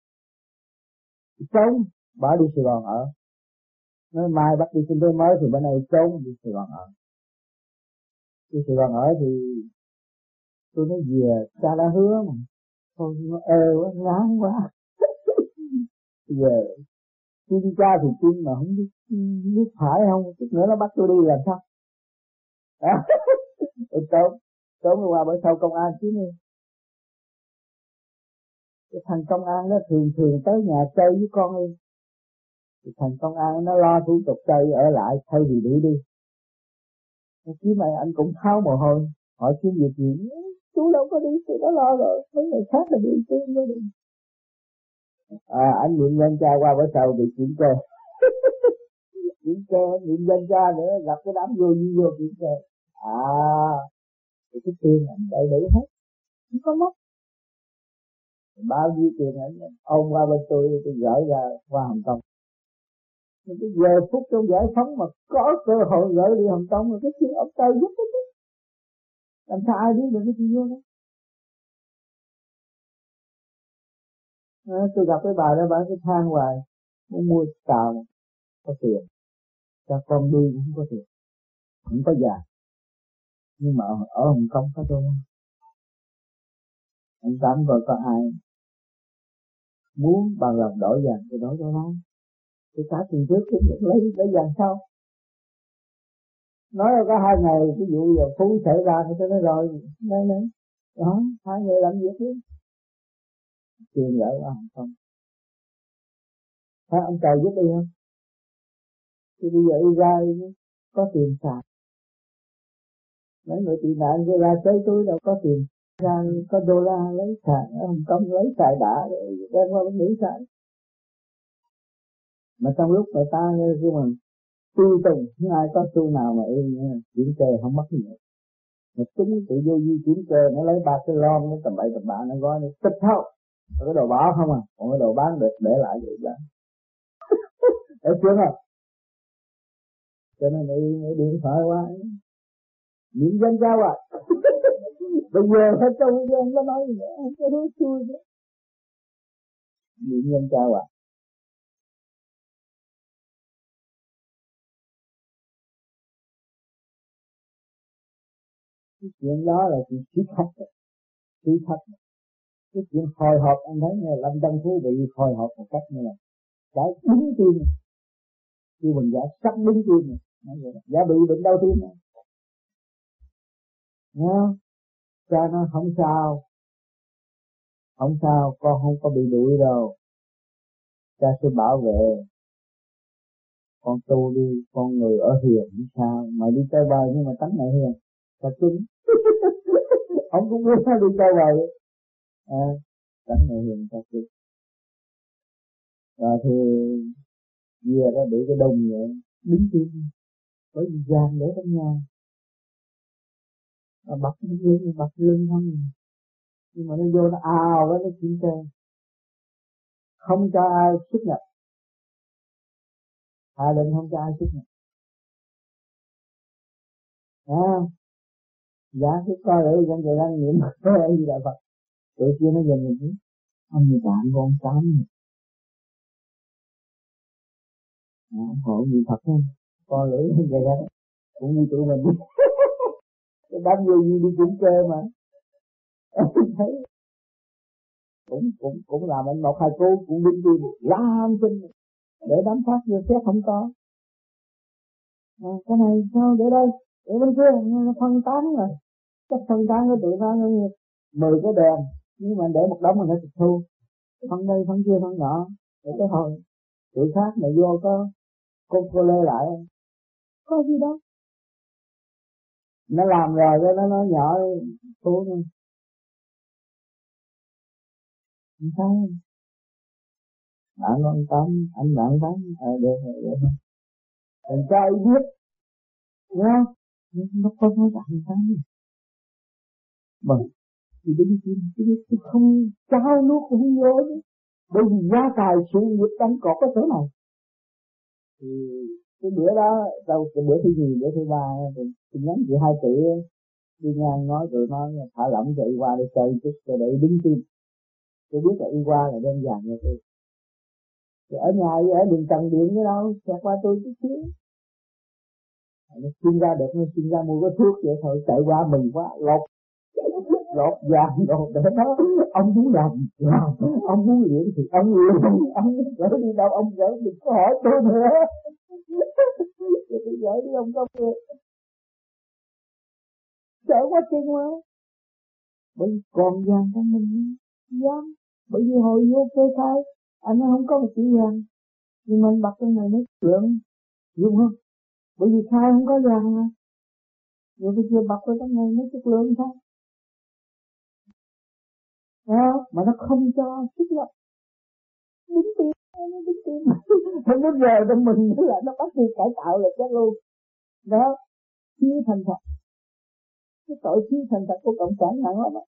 S4: trốn bỏ đi Sài Gòn ở. Nói mai bắt đi kinh tế mới thì bên này trốn đi Sài Gòn ở. Đi Sài Gòn ở thì tôi nói về cha đã hứa mà thôi nó ê quá, ngán quá. Bây giờ tin cha thì tin mà không biết, biết phải không, chút nữa nó bắt tôi đi làm sao? Tôi trốn, trốn qua bữa sau công an chứ nữa. Cái thằng công an nó thường thường tới nhà chơi với con đi. Thì thằng công an nó lo thủ tục chơi ở lại thay vì đuổi đi. Chứ mà anh cũng tháo mồ hôi, hỏi chuyện việc gì, chú đâu có đi, chú đã lo rồi, mấy người khác là đi, chú không có đi. À, anh niệm danh cha qua bữa sau bị kiểm kê. Kiểm kê, niệm danh cha nữa, gặp cái đám vô như vô kiểm kê. À, thì cái tiền anh đầy đủ hết, không có mất. Bao nhiêu tiền anh ôm qua bên tôi, tôi gửi ra qua Hồng Kông. Nhưng cái giờ phút trong giải phóng mà có cơ hội gửi đi Hồng Kông mà cái chuyện ông Tây giúp đó. Làm sao ai biết được cái chuyện vô đó. À, tôi gặp cái bà đó, bà cái than hoài muốn mua tàu có tiền, cho con đi cũng không có tiền, không có già. Nhưng mà ở, ở Hồng Kông có đô la. Ông Tám coi có ai muốn bằng lòng đổi vàng thì đổi đô la. Tôi trả tiền trước thì lấy lấy vàng sau. Nói có hai ngày ví dụ giờ Phú xảy ra thì tôi nói rồi đây này đó, hai người làm việc đi tiền gửi qua Hồng Kông. Thấy ông trời giúp đi không? Thì bây giờ đi ra đi, có tiền xài. Mấy người tị nạn kia ra chơi tôi đâu có tiền, ra có đô la lấy xài, ở Hồng Kông lấy xài đã rồi đem qua bên Mỹ xài. Mà trong lúc người ta kêu mà tu từng, không ai có tu nào mà yên kiểm kê không mất gì. Mà chính tự vô vi kiểm kê, nó lấy ba cái lon, nó tầm bậy tầm bạ, nó gói, nó tích thôi. Rồi cái đồ bỏ không à, còn cái đồ bán được để lại vậy đó. Để chưa không? Cho nên đi, đi điện thoại qua, niệm danh cao à. Bây giờ hết trong gian nó nói gì nữa, cái đó xui nữa. Niệm danh cao à. Cái chuyện đó là chuyện trí thật, trí thật. Cái chuyện hồi hộp anh thấy nghe Lâm Tân Phú bị hồi hộp một cách như là cái đứng tim, kêu mình giả sắp đứng tim, giả bị bệnh đau tim, nghe không? Cha nó không sao, không sao, con không có bị đuổi đâu, cha sẽ bảo vệ con, tu đi, con người ở hiền không sao, mà đi chơi bời nhưng mà tánh này hiền, cha cứng. Ông cũng biết nó đi chơi bời, à, tánh này hiền, cha cứng. Rồi thì về đó bị cái đồng vậy, đứng tim, bởi vì gian để trong nhà, mà bật cái lưng, bật lưng không, nhưng mà nó vô nó ào với nó kiểm tra, không cho ai xuất nhập, hạ lệnh không cho ai xuất nhập, à, dạ cái coi ở trong trời đang niệm cái gì đại Phật, tụi kia nó dần dần ông như bạn con tám, ông hỏi gì thật không, coi lưỡi như vậy đó, cũng như tụi mình, cái đám vô gì đi kiểm kê mà, thấy cũng cũng cũng làm anh một hai cô cũng đinh đi làm xin để đám phát vô xét không có, à, cái này sao để đây, để bên kia nó phân tán rồi, chắc phân tán của tụi nó mười cái đèn, nhưng mà để một đống mà nó tịch thu, phân đây phân kia phân nọ, để cái hồi tụi khác mà vô có con cô lê lại, có gì đâu, nó làm rồi cái nó nói nhỏ thu nữa, không sao, bạn con tám, anh bạn tám, à, được rồi, được rồi, đừng cho ai biết, nghe không? Nó không nói bạn tám gì, mà thì đứng tim, chứ không trao nuốt cũng không vô chứ, bởi vì gia tài sự nghiệp đánh cột cái chỗ này, thì cái bữa đó đâu, cái bữa thứ gì, bữa thứ ba thì tôi nhắn chị hai tỷ đi ngang nói tụi nó thả lỏng cho y qua để chơi chút cho để đứng tim, tôi biết là y qua là đơn giản như tôi, thì ở nhà ở đường Trần Điện cái đâu xẹt qua tôi chút xíu, nó xin ra được, nó xin ra mua cái thuốc vậy thôi, chạy qua mừng quá lột lột vàng đồ để nó, ông muốn làm làm, ông muốn luyện thì ông luyện, ông muốn gỡ đi đâu ông gỡ, đừng có hỏi tôi nữa. Thì tôi gỡ đi ông không được, sợ quá chừng mà, bởi vì còn vàng trong mình dám, bởi vì hồi vô kê khai anh nó không có một chỉ vàng, nhưng mà anh bật trong này nó lượng đúng không, bởi vì khai không có vàng mà, rồi bây giờ bật vào trong này nó chất lượng sao, à, mà nó không cho xuất nhập, đứng tim, nó đứng tim, không có giờ trong mình nữa là nó bắt đi cải tạo là chết luôn, đó, thiếu thành thật, cái tội thiếu thành thật của cộng sản nặng lắm á.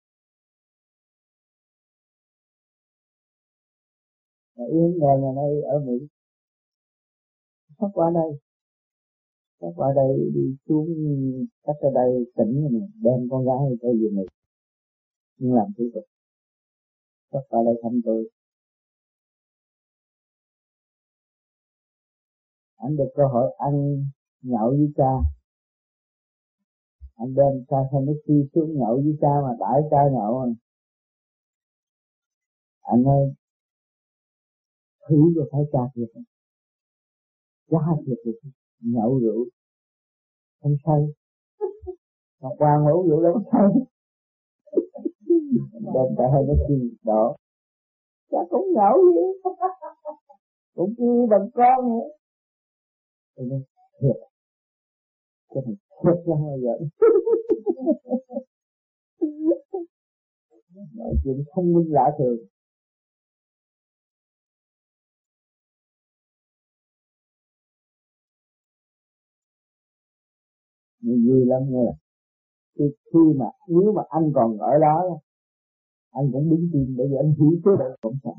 S4: Yên nhà nhà này ở Mỹ, sắp qua đây, sắp qua đây đi xuống cách ở đây tỉnh này, đem con gái tới về Mỹ, nhưng làm thủ tục, sắp qua đây thăm tôi. Anh được cơ hội ăn nhậu với cha, anh đem cha Hennessy xuống nhậu với cha mà đãi cha nhậu rồi, anh ơi thử rồi phải cha thiệt, cha thiệt thiệt, nhậu rượu không say, Ngọc Hoàng uống rượu đâu có say, đem cha Hennessy đó, cha cũng nhậu vậy, cũng như bằng con vậy, cho nên thiệt, cái này thiệt ra bao giờ, nói chuyện thông minh lạ thường. Nhưng vui lắm nghe là khi, khi mà nếu mà anh còn ở đó anh cũng đứng tim, bởi vì anh hiểu chế độ cộng sản.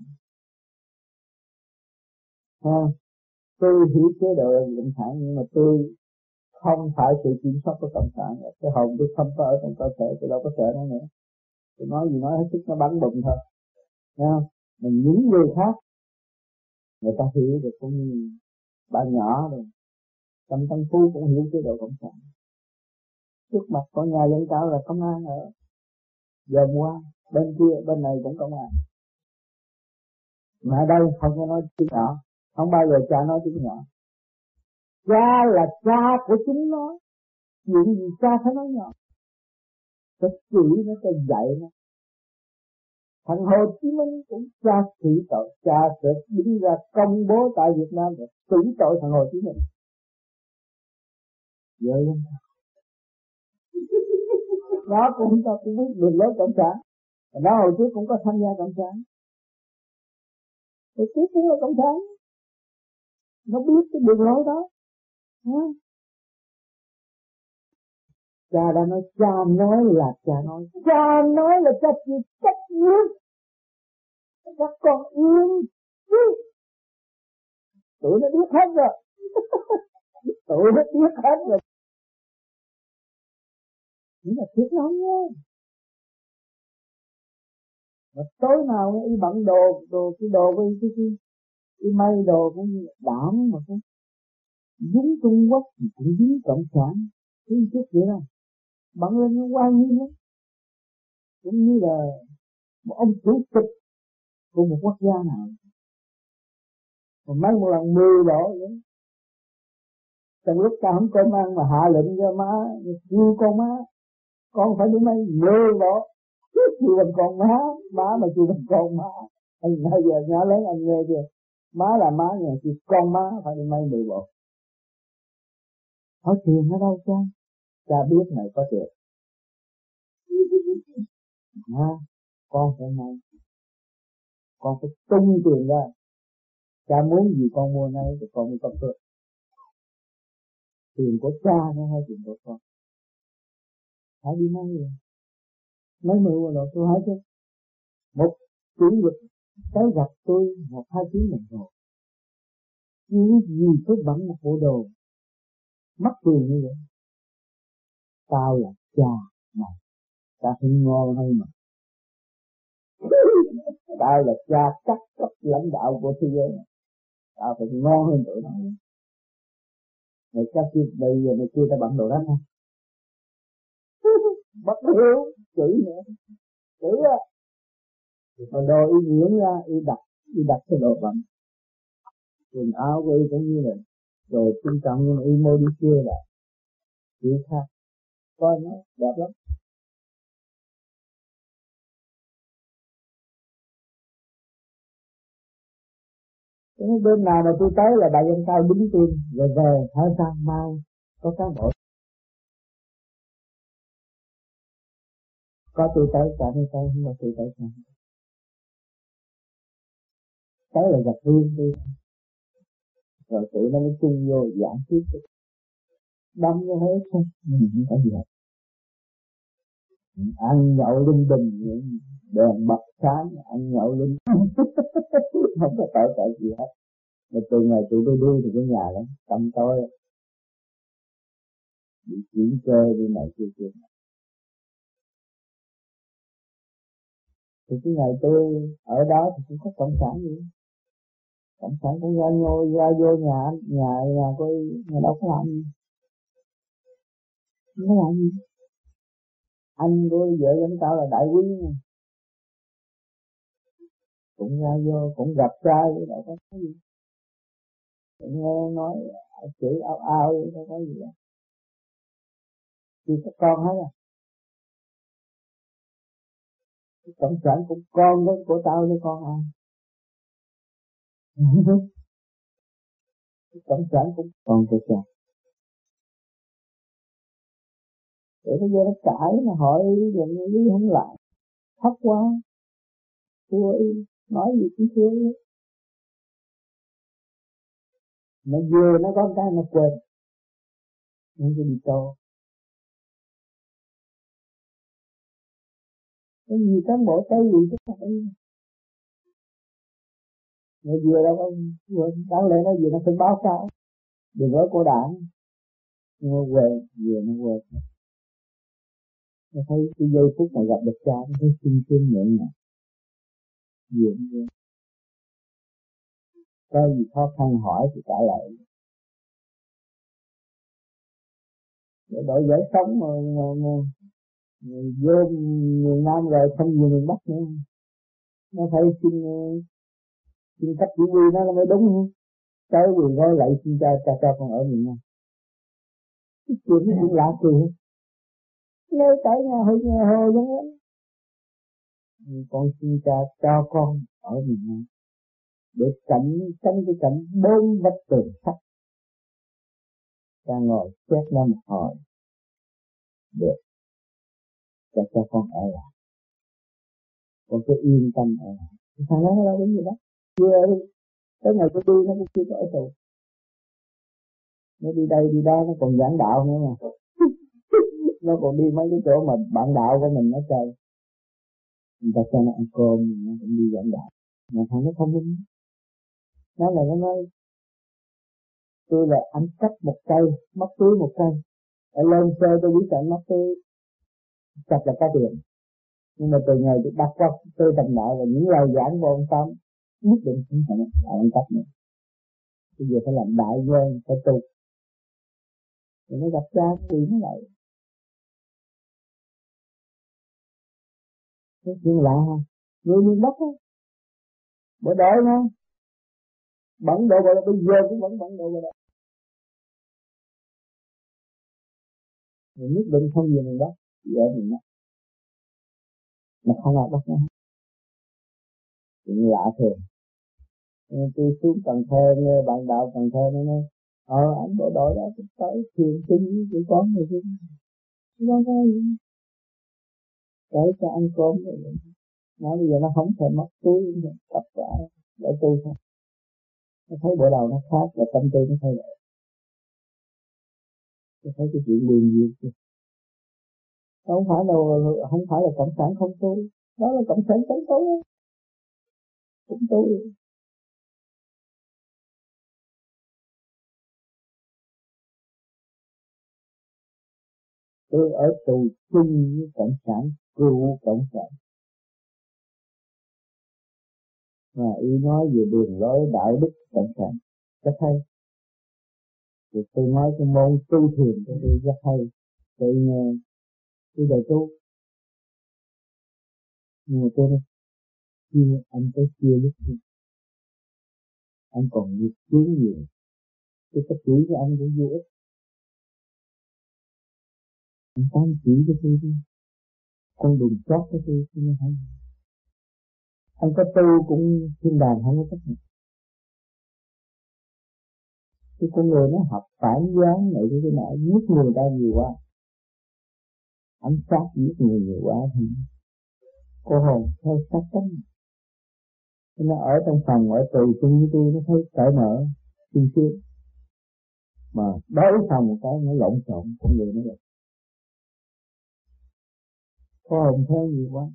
S4: Ha, tôi hiểu chế độ cộng sản nhưng mà tôi không phải sự kiểm soát của cộng sản. Cái hồn tôi không có ở trong cơ thể, tôi đâu có sợ nó nữa. Tôi nói gì nói hết sức nó bắn bụng thôi. Nghe không? Mình những người khác người ta hiểu được, cũng như bạn nhỏ rồi Trầm Tân Phú cũng hiểu chế độ cộng sản. Trước mặt có nhà dân cao là công an ở giờ qua, bên kia bên này cũng công an. Mà ở đây không có nói tiếng nhỏ, không bao giờ cha nói tiếng nhỏ. Cha là cha của chúng nó, chuyện gì cha phải nói nhỏ. Cái chỉ nó, cái dạy nó. Thằng Hồ Chí Minh cũng cha xử tội, cha sẽ đứng ra công bố tại Việt Nam để xử tội thằng Hồ Chí Minh. Vậy không? Nó cũng ta cũng biết đường lối cộng sản. Nó hồi trước cũng có tham gia cộng sản. Hồi trước cũng là cộng sản. Nó biết cái đường lối đó. Hả? Cha đã nói, cha nói là cha nói. Cha nói là cha chịu trách nhiệm. Các con yên chứ. Tụi nó biết hết rồi. Tụi nó biết hết rồi. Chỉ là thiết nói nha. Mà tối nào y bận đồ, đồ cái đồ với cái cái y may đồ cũng đảm mà cũng dính Trung Quốc cũng dính cộng sản, cái chút vậy đó, bận lên nó quan nghi lắm, cũng như là một ông chủ tịch của một quốc gia nào, mà mấy một lần mười độ vậy. Trong lúc ta không cơm ăn mà hạ lệnh cho má kêu con má, con phải đi mấy mười độ kêu bằng con má, má mà kêu bằng con má. Anh bây giờ nhỏ lớn anh nghe chưa, má là má nhà kêu con má phải đi mấy mười bộ. Hỏi tiền ở đâu cha? Cha biết này có tiền. À, con phải nói, con phải tung tiền ra. Cha muốn gì con mua nấy thì con mới có được. Tiền của cha nó hay tiền của con? Hãy đi mấy người. Mấy mươi qua rồi tôi hỏi chứ. Một chủ lực tới gặp tôi một hai tiếng đồng hồ. Những gì tôi bận một bộ đồ mất tiền như vậy. Tao là cha mày, tao phải ngon hơn mà. Tao là cha chắc cấp lãnh đạo của thế giới này, tao phải ngon hơn tụi nó. Người cha kia bây giờ người kia ta bận đồ đó ha. Bất hiếu chữ nữa, chữ á. Thì còn đồ y nhiễm ra, y đặt, y đặt cái đồ bận. Quần áo của y cũng như là đồ trung trọng nhưng mà y mô đi kia là chuyện khác. Coi nó đẹp lắm. Cái đêm nào mà tôi tới là bà dân cao đứng tim rồi về hỏi sao mai có cán bộ. Có tôi tới cả tôi tới không mà tôi tới sao? Tới là gặp riêng tôi. Rồi tụi nó mới chung vô giảng thuyết. Đâm cho hết không? Mình không có gì hết. Ăn nhậu linh đình, đèn bật sáng, ăn nhậu linh không có tội tội gì hết. Mà từ ngày tụi tôi đi thì cái nhà lắm, tâm tôi bị chuyển chơi đi này kia kia. Thì cái ngày tôi ở đó thì cũng có cộng sản gì. Cộng sản cũng ra nhô ra vô nhà nhà nhà của nhà đâu có làm gì. Không có làm gì. Anh của vợ lãnh đạo là đại quý mà. Cũng ra vô cũng gặp trai đâu có cái gì. Cũng nghe nói chữ ao ao đâu có gì đâu. Chỉ có con hết à. Cái cộng sản cũng con đó của tao với con ai. Cái cộng sản cũng con của cha. Để bây giờ nó cãi nó hỏi giờ lý không lại. Thất quá. Thua y. Nói gì cũng thua y. Nó vừa nó có cái nó quên. Nó cứ đi tô. Cái gì cán bộ tới gì chứ phải. Người vừa đâu có đáng lẽ nó vừa nó phải báo cáo. Đừng nói của đảng. Nó quê, vừa nó quê. Nó thấy cái giây phút mà gặp được cha, nó thấy xinh xinh nhẹ nhàng. Vừa nó quê. Có gì khó khăn hỏi thì trả lời. Để đổi giải sống mà, mà, mà, mà vô miền Nam rồi không về miền Bắc nữa. Nó phải xin xin cấp chỉ huy nó mới đúng không? Tới quyền gói lại xin cha cha cho con ở miền Nam. Cái chuyện nó cũng lạ kỳ hết. Ngay tại nhà hồi nhà hồ giống lắm. Con xin cha cho con ở miền Nam để cảnh tránh cái cảnh bốn vách tường sắt. Cha ngồi xét nó một hồi. Được. Cha cho con ở lại. Con cứ yên tâm ở lại. Thằng nó nói đúng gì đó. Chưa đi. Tới ngày tôi đi nó cũng chưa có ở tù. Nó đi đây đi đó nó còn giảng đạo nữa mà. Nó còn đi mấy cái chỗ mà bạn đạo của mình nó chơi. Người ta cho nó ăn cơm, nó cũng đi giảng đạo. Mà thằng nó không minh. Nó là nó nói, tôi là anh cắt một cây, móc túi một cây. Ở lên xe tôi biết là anh móc túi, chặt là có tiền. Nhưng mà từ ngày tôi đặt qua tôi thành đạo và những lời giảng của ông Tám, nhất định không phải là anh cắt nữa. Bây giờ phải làm đại nhân, phải tu. Rồi nó gặp cha thì nó lại. Cái chuyện lạ ha. Người miền Bắc á. Bộ đội nha. Bận độ bộ đội, bây giờ cũng vẫn bận độ bộ đội. Người nhất định không về miền Bắc. Về miền Bắc. Mà không ai bắt nó. Chuyện lạ thường. Nên tôi xuống Cần Thơ, nghe bạn đạo Cần Thơ nó nói, ờ anh bộ đội đó cũng tới thiền tinh với tụi con rồi chứ. Nó nói gì? Tới cho ăn cơm rồi. Nói bây giờ nó không thể mất túi, cặp cả, để tu thôi. Nó thấy bộ đầu nó khác và tâm tư nó thay đổi. Nó thấy cái chuyện đường gì chứ. Không phải là, không phải là cộng sản không tu. Đó là cộng sản chống tu. Cũng tu. Tôi ở tù chung với cộng sản, cựu cộng sản. Mà ý nói về đường lối đạo đức cộng sản. Rất hay. Thì tôi nói cái môn tu thiền của tôi rất hay. Tôi nghe tôi đời tu. Nhưng mà tôi nói, chưa, anh tới chưa lúc chưa. Anh còn nhiều hướng nhiều. Tôi có chỉ cho anh cũng vô ích. Anh tám chỉ cho tôi đi. Con đường chót cho tôi, tôi nói hay. Anh có tu cũng thiên đàng không có tất nhiên. Cái con người nó học phản gián này cái cái nọ, giết người ta nhiều quá. Anh sát giết người nhiều quá thì cô hồn theo sát cánh. Nó ở trong phòng, ở tù chung với tôi, nó thấy cởi mở, xinh xinh. Mà đối phòng một cái nó lộn xộn, con người nó là cô hồn theo nhiều quá.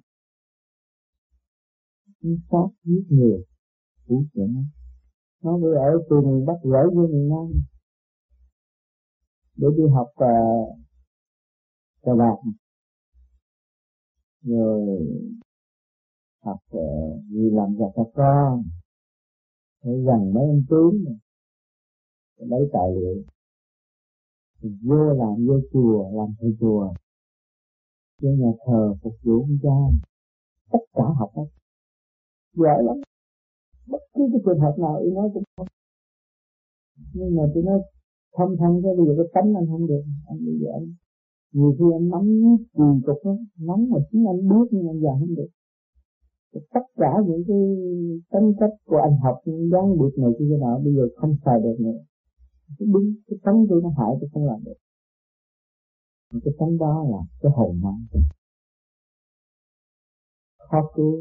S4: Nó sát giết người, cũng chuyện đó. Nó bây ở từ miền Bắc gửi vô miền Nam để đi học uh, cờ bạc, rồi học uh, gì làm giặt cho con, để gần mấy anh tướng, lấy tài liệu, rồi vô làm vô chùa, làm thầy chùa, vô nhà thờ phục vụ ông cha, tất cả học hết, giỏi lắm. Bất cứ cái trường hợp nào ý nói cũng không. Nhưng mà tôi nói thâm thâm cái bây giờ cái tánh anh không được. Anh bây giờ anh nhiều khi anh nắm kỳ cục lắm, nắm mà chính anh biết nhưng anh giờ không được. Tất cả những cái tính cách của anh học đáng biệt này kia nào bây giờ không xài được nữa. Cái đúng cái tánh tôi nó hại tôi không làm được. Cái tánh đó là cái hồn mạng khó cứu.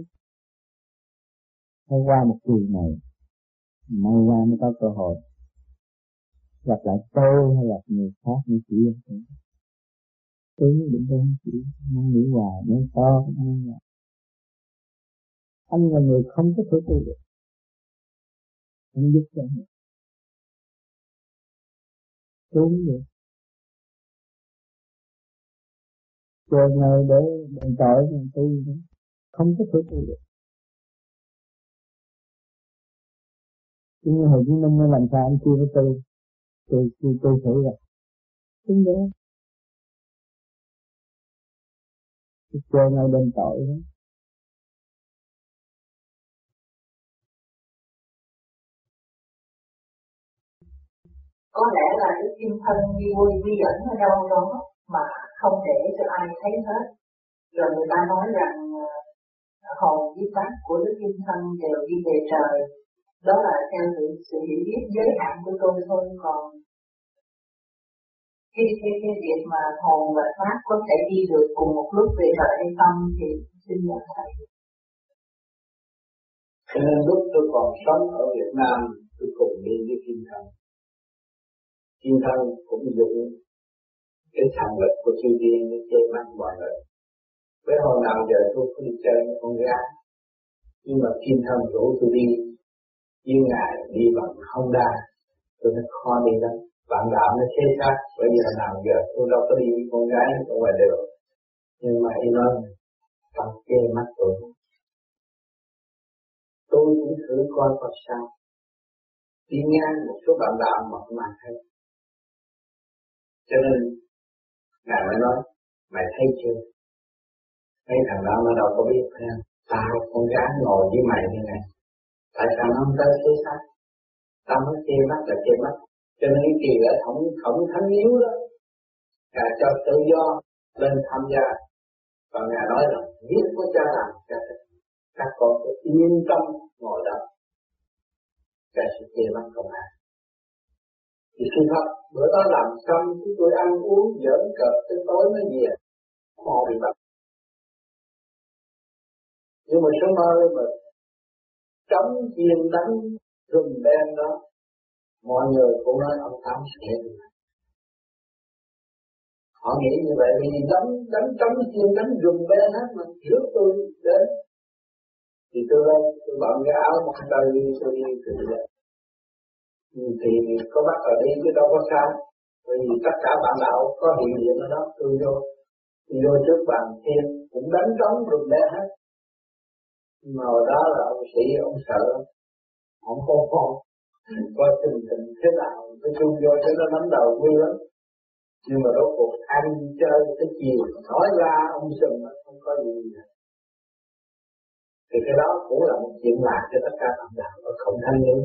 S4: Hay qua một kỳ này, may qua mới có cơ hội gặp lại tôi hay gặp người khác như chị em. Tôi nhất định tôi không chịu, không nghĩ hoài, nói to, không nghĩ hoài. Anh là người không có thể tu được, anh giúp cho anh trốn được, chờ ngày để đền tội mà tu không có thể tu được. Chứ như Hồ Chí Minh nó làm sao anh chưa có tu, tôi tôi tôi thử rồi, đúng đó, chờ ngày đền tội đó.
S3: Có lẽ là cái kim thân đi vui đi dẫn ở đâu đó mà không để cho ai thấy hết. Rồi người ta nói rằng hồn với xác của Đức Kim Thân đều đi về trời. Đó là theo sự, sự hiểu biết giới hạn của tôi thôi. Còn cái, cái, cái việc mà hồn và xác có thể đi được cùng một lúc về trời hay không thì xin nhận thầy.
S1: Cho nên lúc tôi còn sống ở Việt Nam, tôi cùng đi với Kim Thân. Kim Thân cũng dùng cái thần lực của chư thiên để che mắt mọi người. Với hồi nào giờ tôi cũng đi chơi với con gái, nhưng mà Kim Thân rủ tôi đi với ngài đi bằng Honda, tôi nói khó đi lắm, bạn đạo nó chế khác. Bởi vì nào giờ tôi đâu có đi với con gái ở ngoài đường, nhưng mà đi nói bằng che mắt tôi. Tôi cũng thử coi coi sao, đi ngang một số bạn đạo mà không ai thấy. Cho nên ngài mới nói, mày thấy chưa? Mấy thằng đó nó đâu có biết phải không? Tao con gái ngồi với mày như này, tại sao nó không tới xứ xác? Tao nói che mắt là che mắt. Cho nên cái kỳ lễ thống thống thánh yếu đó, ngài cho tự do lên tham gia. Và ngài nói rằng viết của cha làm cha các con có yên tâm ngồi đó, cha sẽ che mắt công an. Thì sự thật bữa đó làm xong chúng tôi ăn uống giỡn cợt tới tối mới về, họ bị bắt. Nhưng mà số mơ mà chống chiên đánh rùm đen đó, mọi người cũng nói ông Tám sẽ được. Họ nghĩ như vậy vì đánh đánh chống chiên đánh rùm đen hết mà rước tôi đến. Thì tôi lên, tôi bận cái áo một tay đi, tôi đi từ đây. Thì có bắt ở đi chứ đâu có sao. Bởi vì tất cả bạn đạo có hiện diện ở đó, tôi vô. Tôi vô trước bàn thiên, cũng đánh trống rùm đen hết. Mà hồi đó là ông sĩ, ông sợ, ông không không, coi tình tình thế nào, tôi chung vô cho nó nắm đầu quy lắm. Nhưng mà rốt cuộc ăn chơi tới chiều, nói ra ông sừng mà không có gì cả. Thì cái đó cũng là một chuyện lạc cho tất cả bạn đạo ở không thanh niên.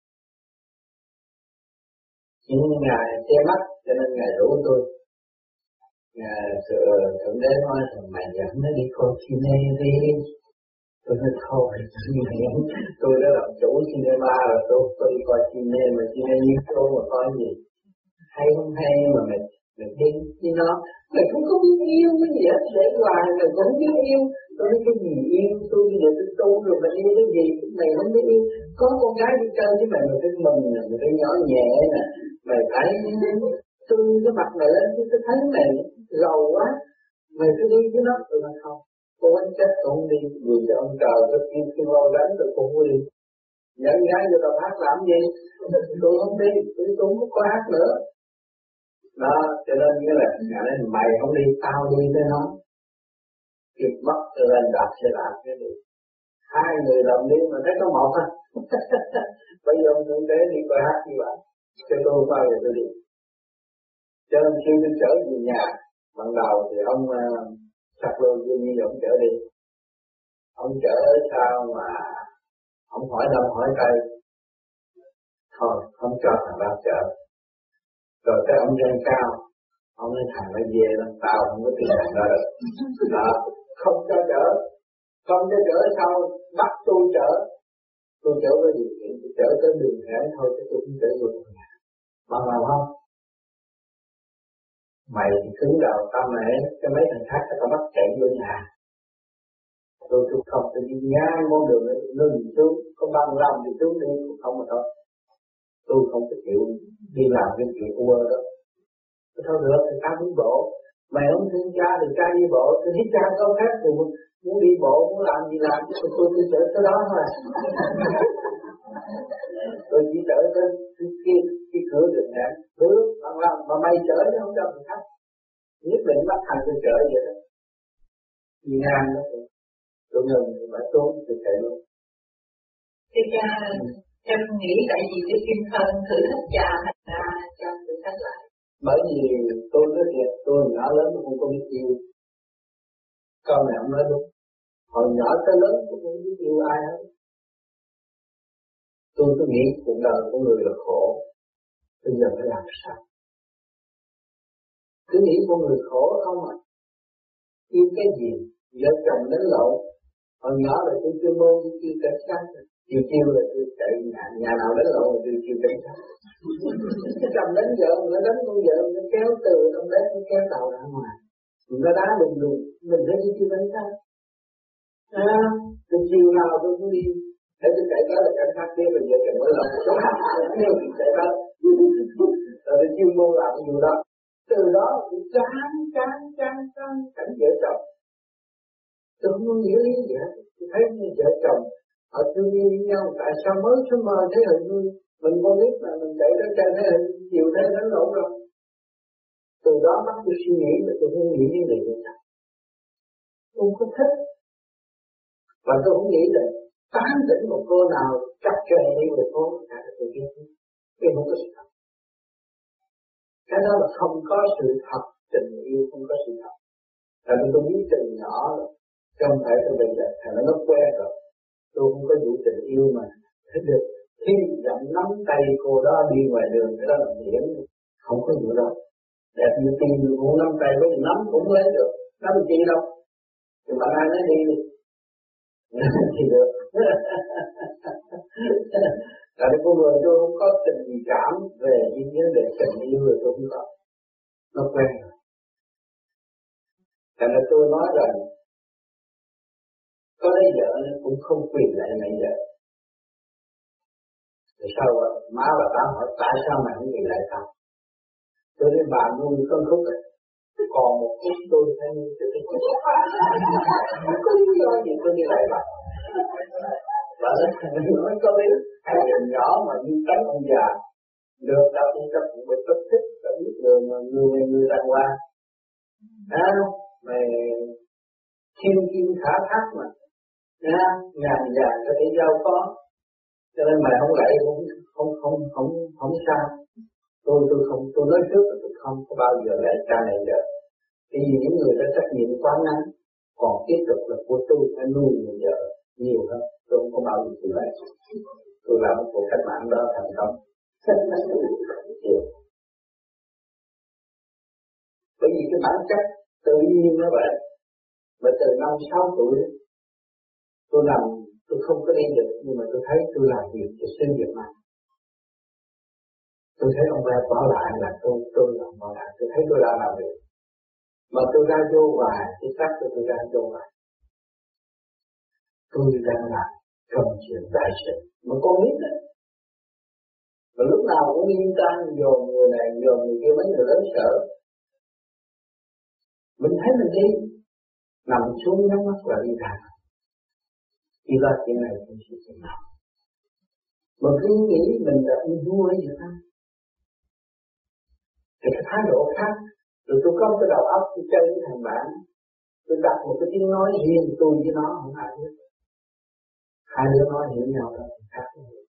S1: Chỉ Ngài che mắt, cho nên Ngài rủ tôi. Ngài Thượng Đế nói rằng mày dẫn nó đi coi cine đi. Tôi nói thôi, tôi đã làm chủ cinema rồi, tôi, tôi đi coi cine, mà cine như tôi mà coi gì. Hay không hay mà mày, mày đi với nó, mày cũng không biết yêu cái gì hết, để hoài mày cũng không biết yêu. Tôi nói cái gì yêu, tôi bây giờ tôi tu rồi mày yêu cái gì, mày không biết yêu. Có con gái đi chơi với mày, mày phải mừng nè, mày phải nhỏ nhẹ nè, mày phải tươi cái mặt mày lên, chứ tôi thấy mày gầu quá, mày cứ đi với nó. Tôi nói không. Cô anh chết tôi không đi, vì cho ông trời tôi kêu kêu vào đánh tôi cũng không đi. Dẫn gái vô tập hát làm gì? Tôi không đi, tôi cũng không có hát nữa. Đó, cho nên nghĩa là ngài nói mày không đi, tao đi với nó. Kịp mất tôi lên đạp xe đạp cái đi. Hai người làm đi mà thấy có một á. Bây giờ ông Thượng Đế đi coi hát như vậy, cho tôi qua rồi tôi đi. Cho nên khi tôi trở về nhà, ban đầu thì ông sạc lô như như ông chở đi. Ông chở sao mà ông hỏi đông hỏi tây. Thôi không cho thằng đó chở. Rồi cái ông trên cao, ông nói thằng nó về lắm, tao không có tiền thằng đó được. Đó, không cho chở. Không cho chở sao bắt tôi chở. Tôi chở với điều kiện, tôi chở tới đường rẽ thôi, chứ tôi không chở vô nhà. Bằng làm không? Mày thì cứng đầu tao này, cho mấy thằng khác tao bắt chạy vô nhà. Tôi tôi không, tôi đi ngang con đường này, nó nhìn xuống, có bằng lòng thì xuống đi, không mà thôi. Tôi không có chịu đi làm cái chuyện của đó. Tôi thôi được, thì ta cũng đổ,
S2: Mày không thương cha thì cha đi bộ, tôi thấy cha có phép thì muốn đi bộ, muốn làm gì làm, tôi tôi tôi chở tới đó thôi. Tôi chỉ chở tới cái cái, cái cửa đường này, bước bằng lòng mà mày chở nó không cho người khác, nhất định bắt thành tôi chở vậy đó. Đi ngang đó, tôi ngừng thì phải trốn tôi chạy luôn.
S3: Thưa cha, em nghĩ tại vì cái kim thân thử thách cha thành ra cho thử thách lại.
S2: Bởi vì tôi nói thiệt, tôi nhỏ lớn tôi không có biết yêu. Con mẹ ông nói đúng. Hồi nhỏ tới lớn tôi không biết yêu ai hết. Tôi cứ nghĩ cuộc đời của người là khổ. Bây giờ phải làm sao? Cứ nghĩ con người khổ không à. Yêu cái gì? Vợ chồng đánh lộn. Hồi nhỏ là tôi chưa môn, tôi chưa cảnh sát. Chiều chiều là tôi chạy nhà, nhà nào đánh lộn là tôi chiều cảnh sát. Chồng đánh vợ, nó đánh con vợ, nó kéo từ trong bếp, nó kéo tàu ra ngoài. Nó đá đùng đùng, mình phải đi chiều cảnh sát. À, từ chiều nào tôi cũng đi. Để tôi chạy tới là cảnh sát kia, rồi vợ chồng mới lộn. Nếu tôi chạy tới. Rồi tôi chuyên môn làm nhiều đó. Từ đó tôi chán, chán, chán, chán, cảnh vợ chồng. Tôi không có nghĩa lý gì hết. Tôi thấy như vợ chồng họ thương yêu nhau, tại sao mới xuống mơ thấy hình như mình con biết là mình chạy ra chơi thấy hình chiều thấy đánh lộn rồi. Từ đó bắt tôi suy nghĩ là tôi không nghĩ như vậy nữa. Tôi không có thích. Và tôi không nghĩ là tán tỉnh một cô nào chắc kề như người cô cả tôi biết. Tôi không có sự thật. Cái đó là không có sự thật, tình yêu không có sự thật. Tại vì tôi biết từ nhỏ rồi, không phải từ bây giờ, thằng nó quen rồi. Tôi không có vụ tình yêu mà được khi dặm nắm tay cô đó đi ngoài đường, cái đó là hiển, không có vụ đâu. Đẹp như tim cũng nắm tay, có gì nắm cũng lấy được, nắm chi đâu. Thì mà ai nói đi đi. Thì được. Tại vì con người tôi không có tình cảm về những vấn đề tình yêu rồi tôi không có. Nó quen rồi. Thành ra tôi nói rằng có lấy vợ nên cũng không quyền lại mẹ vợ. Thì sao vậy? Má và ta hỏi tại sao mày không quyền lại tao? Tôi nói bà nuôi con khúc rồi. Còn một phút tôi thấy như tôi thích. Không có lý do gì tôi đi lại bà. Bà nói có lý. Hai người nhỏ mà như cánh ông già. Được ta cũng chắc cũng bị bất thích. Ta biết người mà người người người đàng hoàng. À, mày thiên kim khả thác mà. À, ngàn vàng có thể giàu có. Cho nên mày không lại cũng không không không không sao. Tôi tôi không tôi nói trước là tôi không có bao giờ lại cha này vợ. Vì những người đã trách nhiệm quá ngắn, còn tiếp tục là của tôi phải nuôi người vợ nhiều hơn. Tôi không có bao giờ chịu lại. Tôi làm một cuộc cách mạng đó thành công. Bởi vì cái bản chất tự nhiên nó vậy. Và từ năm sáu tuổi tôi làm tôi không có đi được, nhưng mà tôi thấy tôi làm việc cho xuyên Việt Nam. Tôi thấy ông bà bỏ lại là tôi tôi làm bỏ lại, tôi thấy tôi đã làm việc. Mà tôi ra vô hoài, cái xác tôi tôi ra vô hoài. Tôi đang làm công chuyện đại sự, mà con biết đấy. Và lúc nào cũng yên tâm dồn người này, dồn người kia, mấy người lớn sợ. Mình thấy mình đi, nằm xuống nhắm mắt là đi ra. Đi ra chuyện này không chịu chuyện nào. Mà cứ nghĩ mình đã đi vua ấy vậy thôi. Thì cái thái độ khác. Rồi tôi có cái đầu óc tôi chơi với thằng bạn. Tôi đặt một cái tiếng nói riêng tôi với nó không ai biết. Hai đứa nói hiểu nhau đó khác.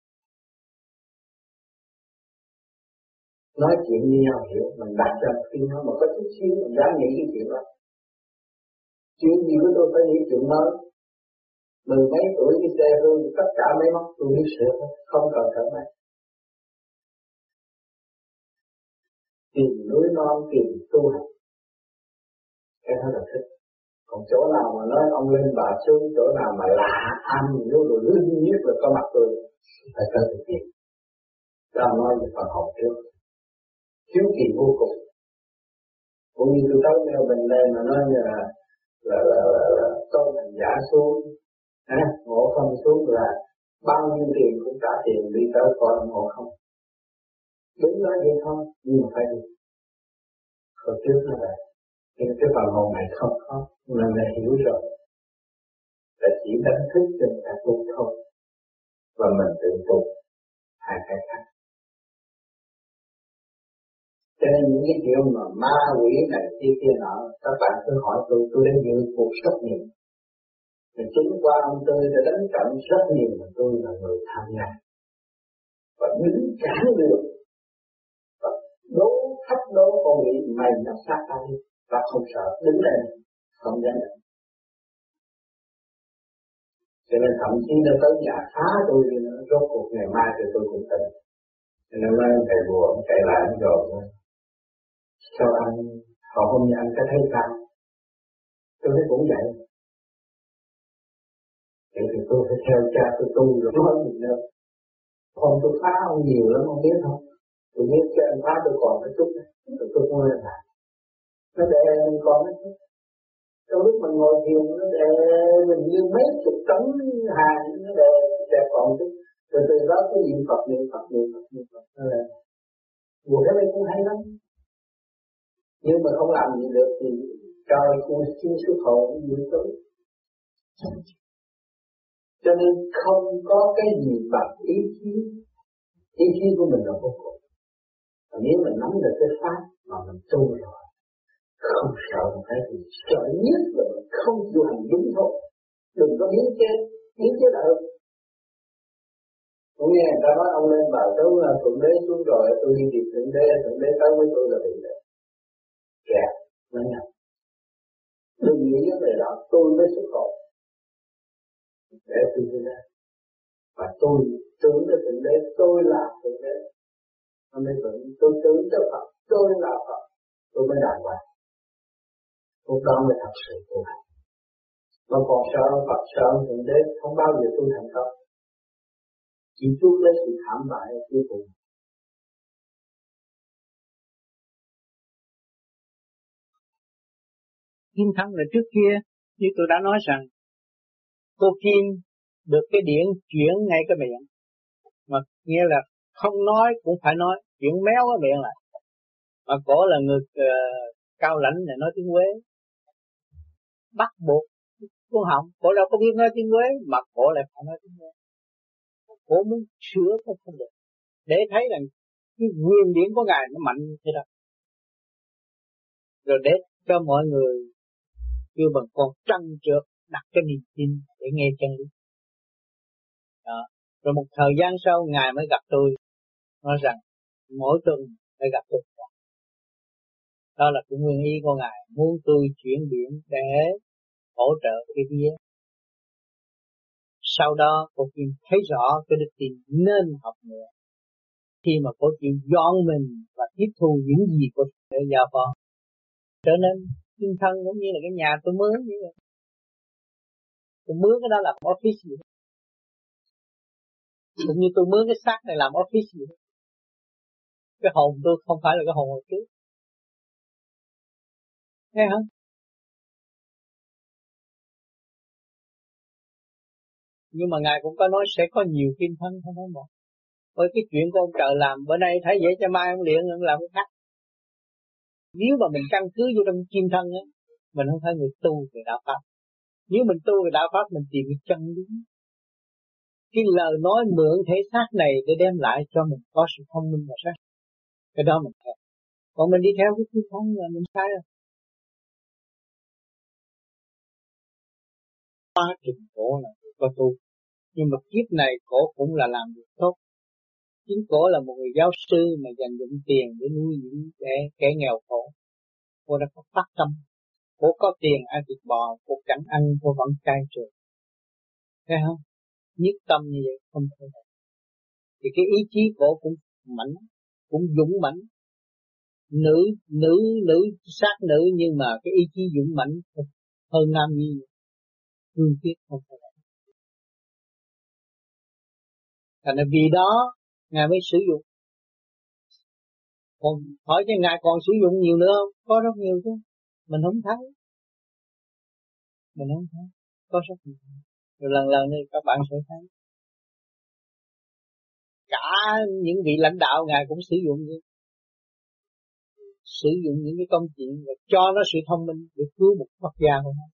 S2: Nói chuyện như nhau hiểu. Mình đặt ra một tiếng nói mà có chút xíu mình dám nghĩ cái chuyện đó. Chuyện gì của tôi phải nghĩ chuyện mới. Mười mấy tuổi cái xe hư tất cả mấy móc tôi biết sửa thôi. Không cần thở máy. Tìm núi non tìm tu hành. Cái đó là thích. Còn chỗ nào mà nói ông lên bà xuống, chỗ nào mà lạ ăn vô rồi linh nhất là có mặt tôi, phải cần thực hiện. Đó nói về phần học trước. Thiếu kỳ vô cùng. Cũng như tôi tới nêu mình đây mà nói như là là là là, là tôn hành giả xuống, à, ngộ không xuống là bao nhiêu tiền cũng trả tiền đi tới coi ngộ không. Đúng nói vậy thôi, nhưng mà phải đi. Còn trước nó vậy. Nhưng cái phần hồn này không có, nên là hiểu rồi. Là chỉ đánh thức cho người ta tu thôi. Và mình tự tu. Hai cái khác. Cho nên những cái chuyện mà ma quỷ này kia kia nọ, các bạn cứ hỏi tôi, tôi đã dự cuộc rất nhiều. Thì chính qua ông tôi đã đánh trận rất nhiều mà tôi là người tham gia. Và đứng cản đường. Và đố thách đố con nghĩ mày nhập sát ta đi. Và không sợ, đứng lên, không dám nhận. Cho nên thậm chí nó tới nhà phá tôi đi nữa, rốt cuộc ngày mai thì tôi cũng tỉnh. Cho nên nó thầy bùa, ông chạy lại ông rồi. Sao anh, họ hôm nay anh có thấy sao? Tôi thấy cũng vậy. Vậy thì tôi phải theo cha tôi tu rồi nói gì nữa. Còn tôi phá ông nhiều lắm, ông biết không? Tôi biết cho anh phá tôi còn cái chút này, tôi tôi không lên lại. Nó đè mình còn cái chút. Trong lúc mình ngồi thiền, nó đè mình như mấy chục tấn hàng, nó đè đè còn chút. Rồi từ đó cứ niệm Phật, niệm Phật, niệm Phật, niệm Phật. Nó là buồn cái này cũng hay lắm. Nhưng mà không làm gì được thì trời cũng xin xuất hồn như tới. Cho nên không có cái gì bằng ý chí. Ý chí của mình là vô cùng. Và nếu mình nắm được cái pháp mà mình tu rồi, không sợ một cái gì. Sợ nhất là mình không chịu hành đúng thôi. Đừng có biến chế, biến chế là hơn. Cũng nghe người ta nói ông lên bờ tới là Thượng Đế xuống rồi, tôi đi tìm Thượng Đế, Thượng Đế tới với tôi là bị đấy. Kẹt, nó nhầm. Đừng nghĩ vấn đề đó, tôi mới xuất hồn. Để tôi đi ra. Và tôi tưởng đến Thượng Đế, tôi là Thượng Đế. Nó mới tưởng, tôi tưởng cho Phật, tôi là Phật. Tôi mới đàng hoàng. Lúc đó mới thật sự tu hành. Mà còn sợ Phật, sợ Thượng Đế, không bao giờ tu thành công. Chỉ chuốc lấy sự thảm bại ở cuối cùng.
S1: Kim Thân là trước kia, như tôi đã nói rằng, cô Kim được cái điển chuyển ngay cái miệng. Mà nghĩa là không nói cũng phải nói, chuyển méo cái miệng lại. Mà cổ là người uh, cao lãnh này nói tiếng Quế. Bắt buộc cuốn họng, cổ đâu có biết nói tiếng Quế, mà cổ lại phải nói tiếng Quế. Cổ muốn sửa cũng không được. Để thấy rằng cái quyền điển của Ngài nó mạnh như thế đó. Rồi để cho mọi người kêu bằng con trăng trượt đặt cái niềm tin để nghe chân lý. Đó. Rồi một thời gian sau Ngài mới gặp tôi, nói rằng mỗi tuần phải gặp tôi. Đó là cái nguyên ý của Ngài, muốn tôi chuyển biển để hỗ trợ cái kia. Sau đó cô Kim thấy rõ cái đức tin nên học nữa. Khi mà cô chịu dọn mình và tiếp thu những gì cô sẽ giao phó, trở nên Kim Thân cũng như là cái nhà tôi mướn như vậy. Tôi mướn cái đó làm office gì đó. Cũng như tôi mướn cái xác này làm office gì đó. Cái hồn tôi không phải là cái hồn hồi trước. Nghe hả? Nhưng mà Ngài cũng có nói sẽ có nhiều Kim Thân, không phải một. Với cái chuyện của ông trời làm bữa nay thấy vậy cho mai ông liền ông làm cái khác. Nếu mà mình căn cứ vô trong Kim Thân á, mình không phải người tu về đạo pháp. Nếu mình tu về đạo pháp mình tìm cái chân lý. Cái lời nói mượn thể xác này để đem lại cho mình có sự thông minh và sáng. Cái đó mình theo. Còn mình đi theo cái Kim Thân là mình sai rồi. Quá trình cổ là có tu. Nhưng mà kiếp này cổ cũng là làm việc tốt. Chính cổ là một người giáo sư mà dành dụng tiền để nuôi những kẻ, kẻ nghèo khổ. Cô đã có phát tâm. Cô có tiền ăn thịt bò, cô chẳng ăn, cô vẫn cai trường. Thấy không? Nhất tâm như vậy không thể. Thì cái ý chí cổ cũng mạnh, cũng dũng mãnh. Nữ, nữ, nữ, sát nữ nhưng mà cái ý chí dũng mãnh hơn nam nhi. Cương quyết không thể. Thành ra vì đó, Ngài mới sử dụng. Còn hỏi cho Ngài còn sử dụng nhiều nữa không? Có rất nhiều chứ. Mình không thấy. Mình không thấy. Có rất nhiều. Rồi lần lần thì các bạn sẽ thấy. Cả những vị lãnh đạo Ngài cũng sử dụng như sử dụng những cái công chuyện và cho nó sự thông minh để cứu một quốc gia của nó.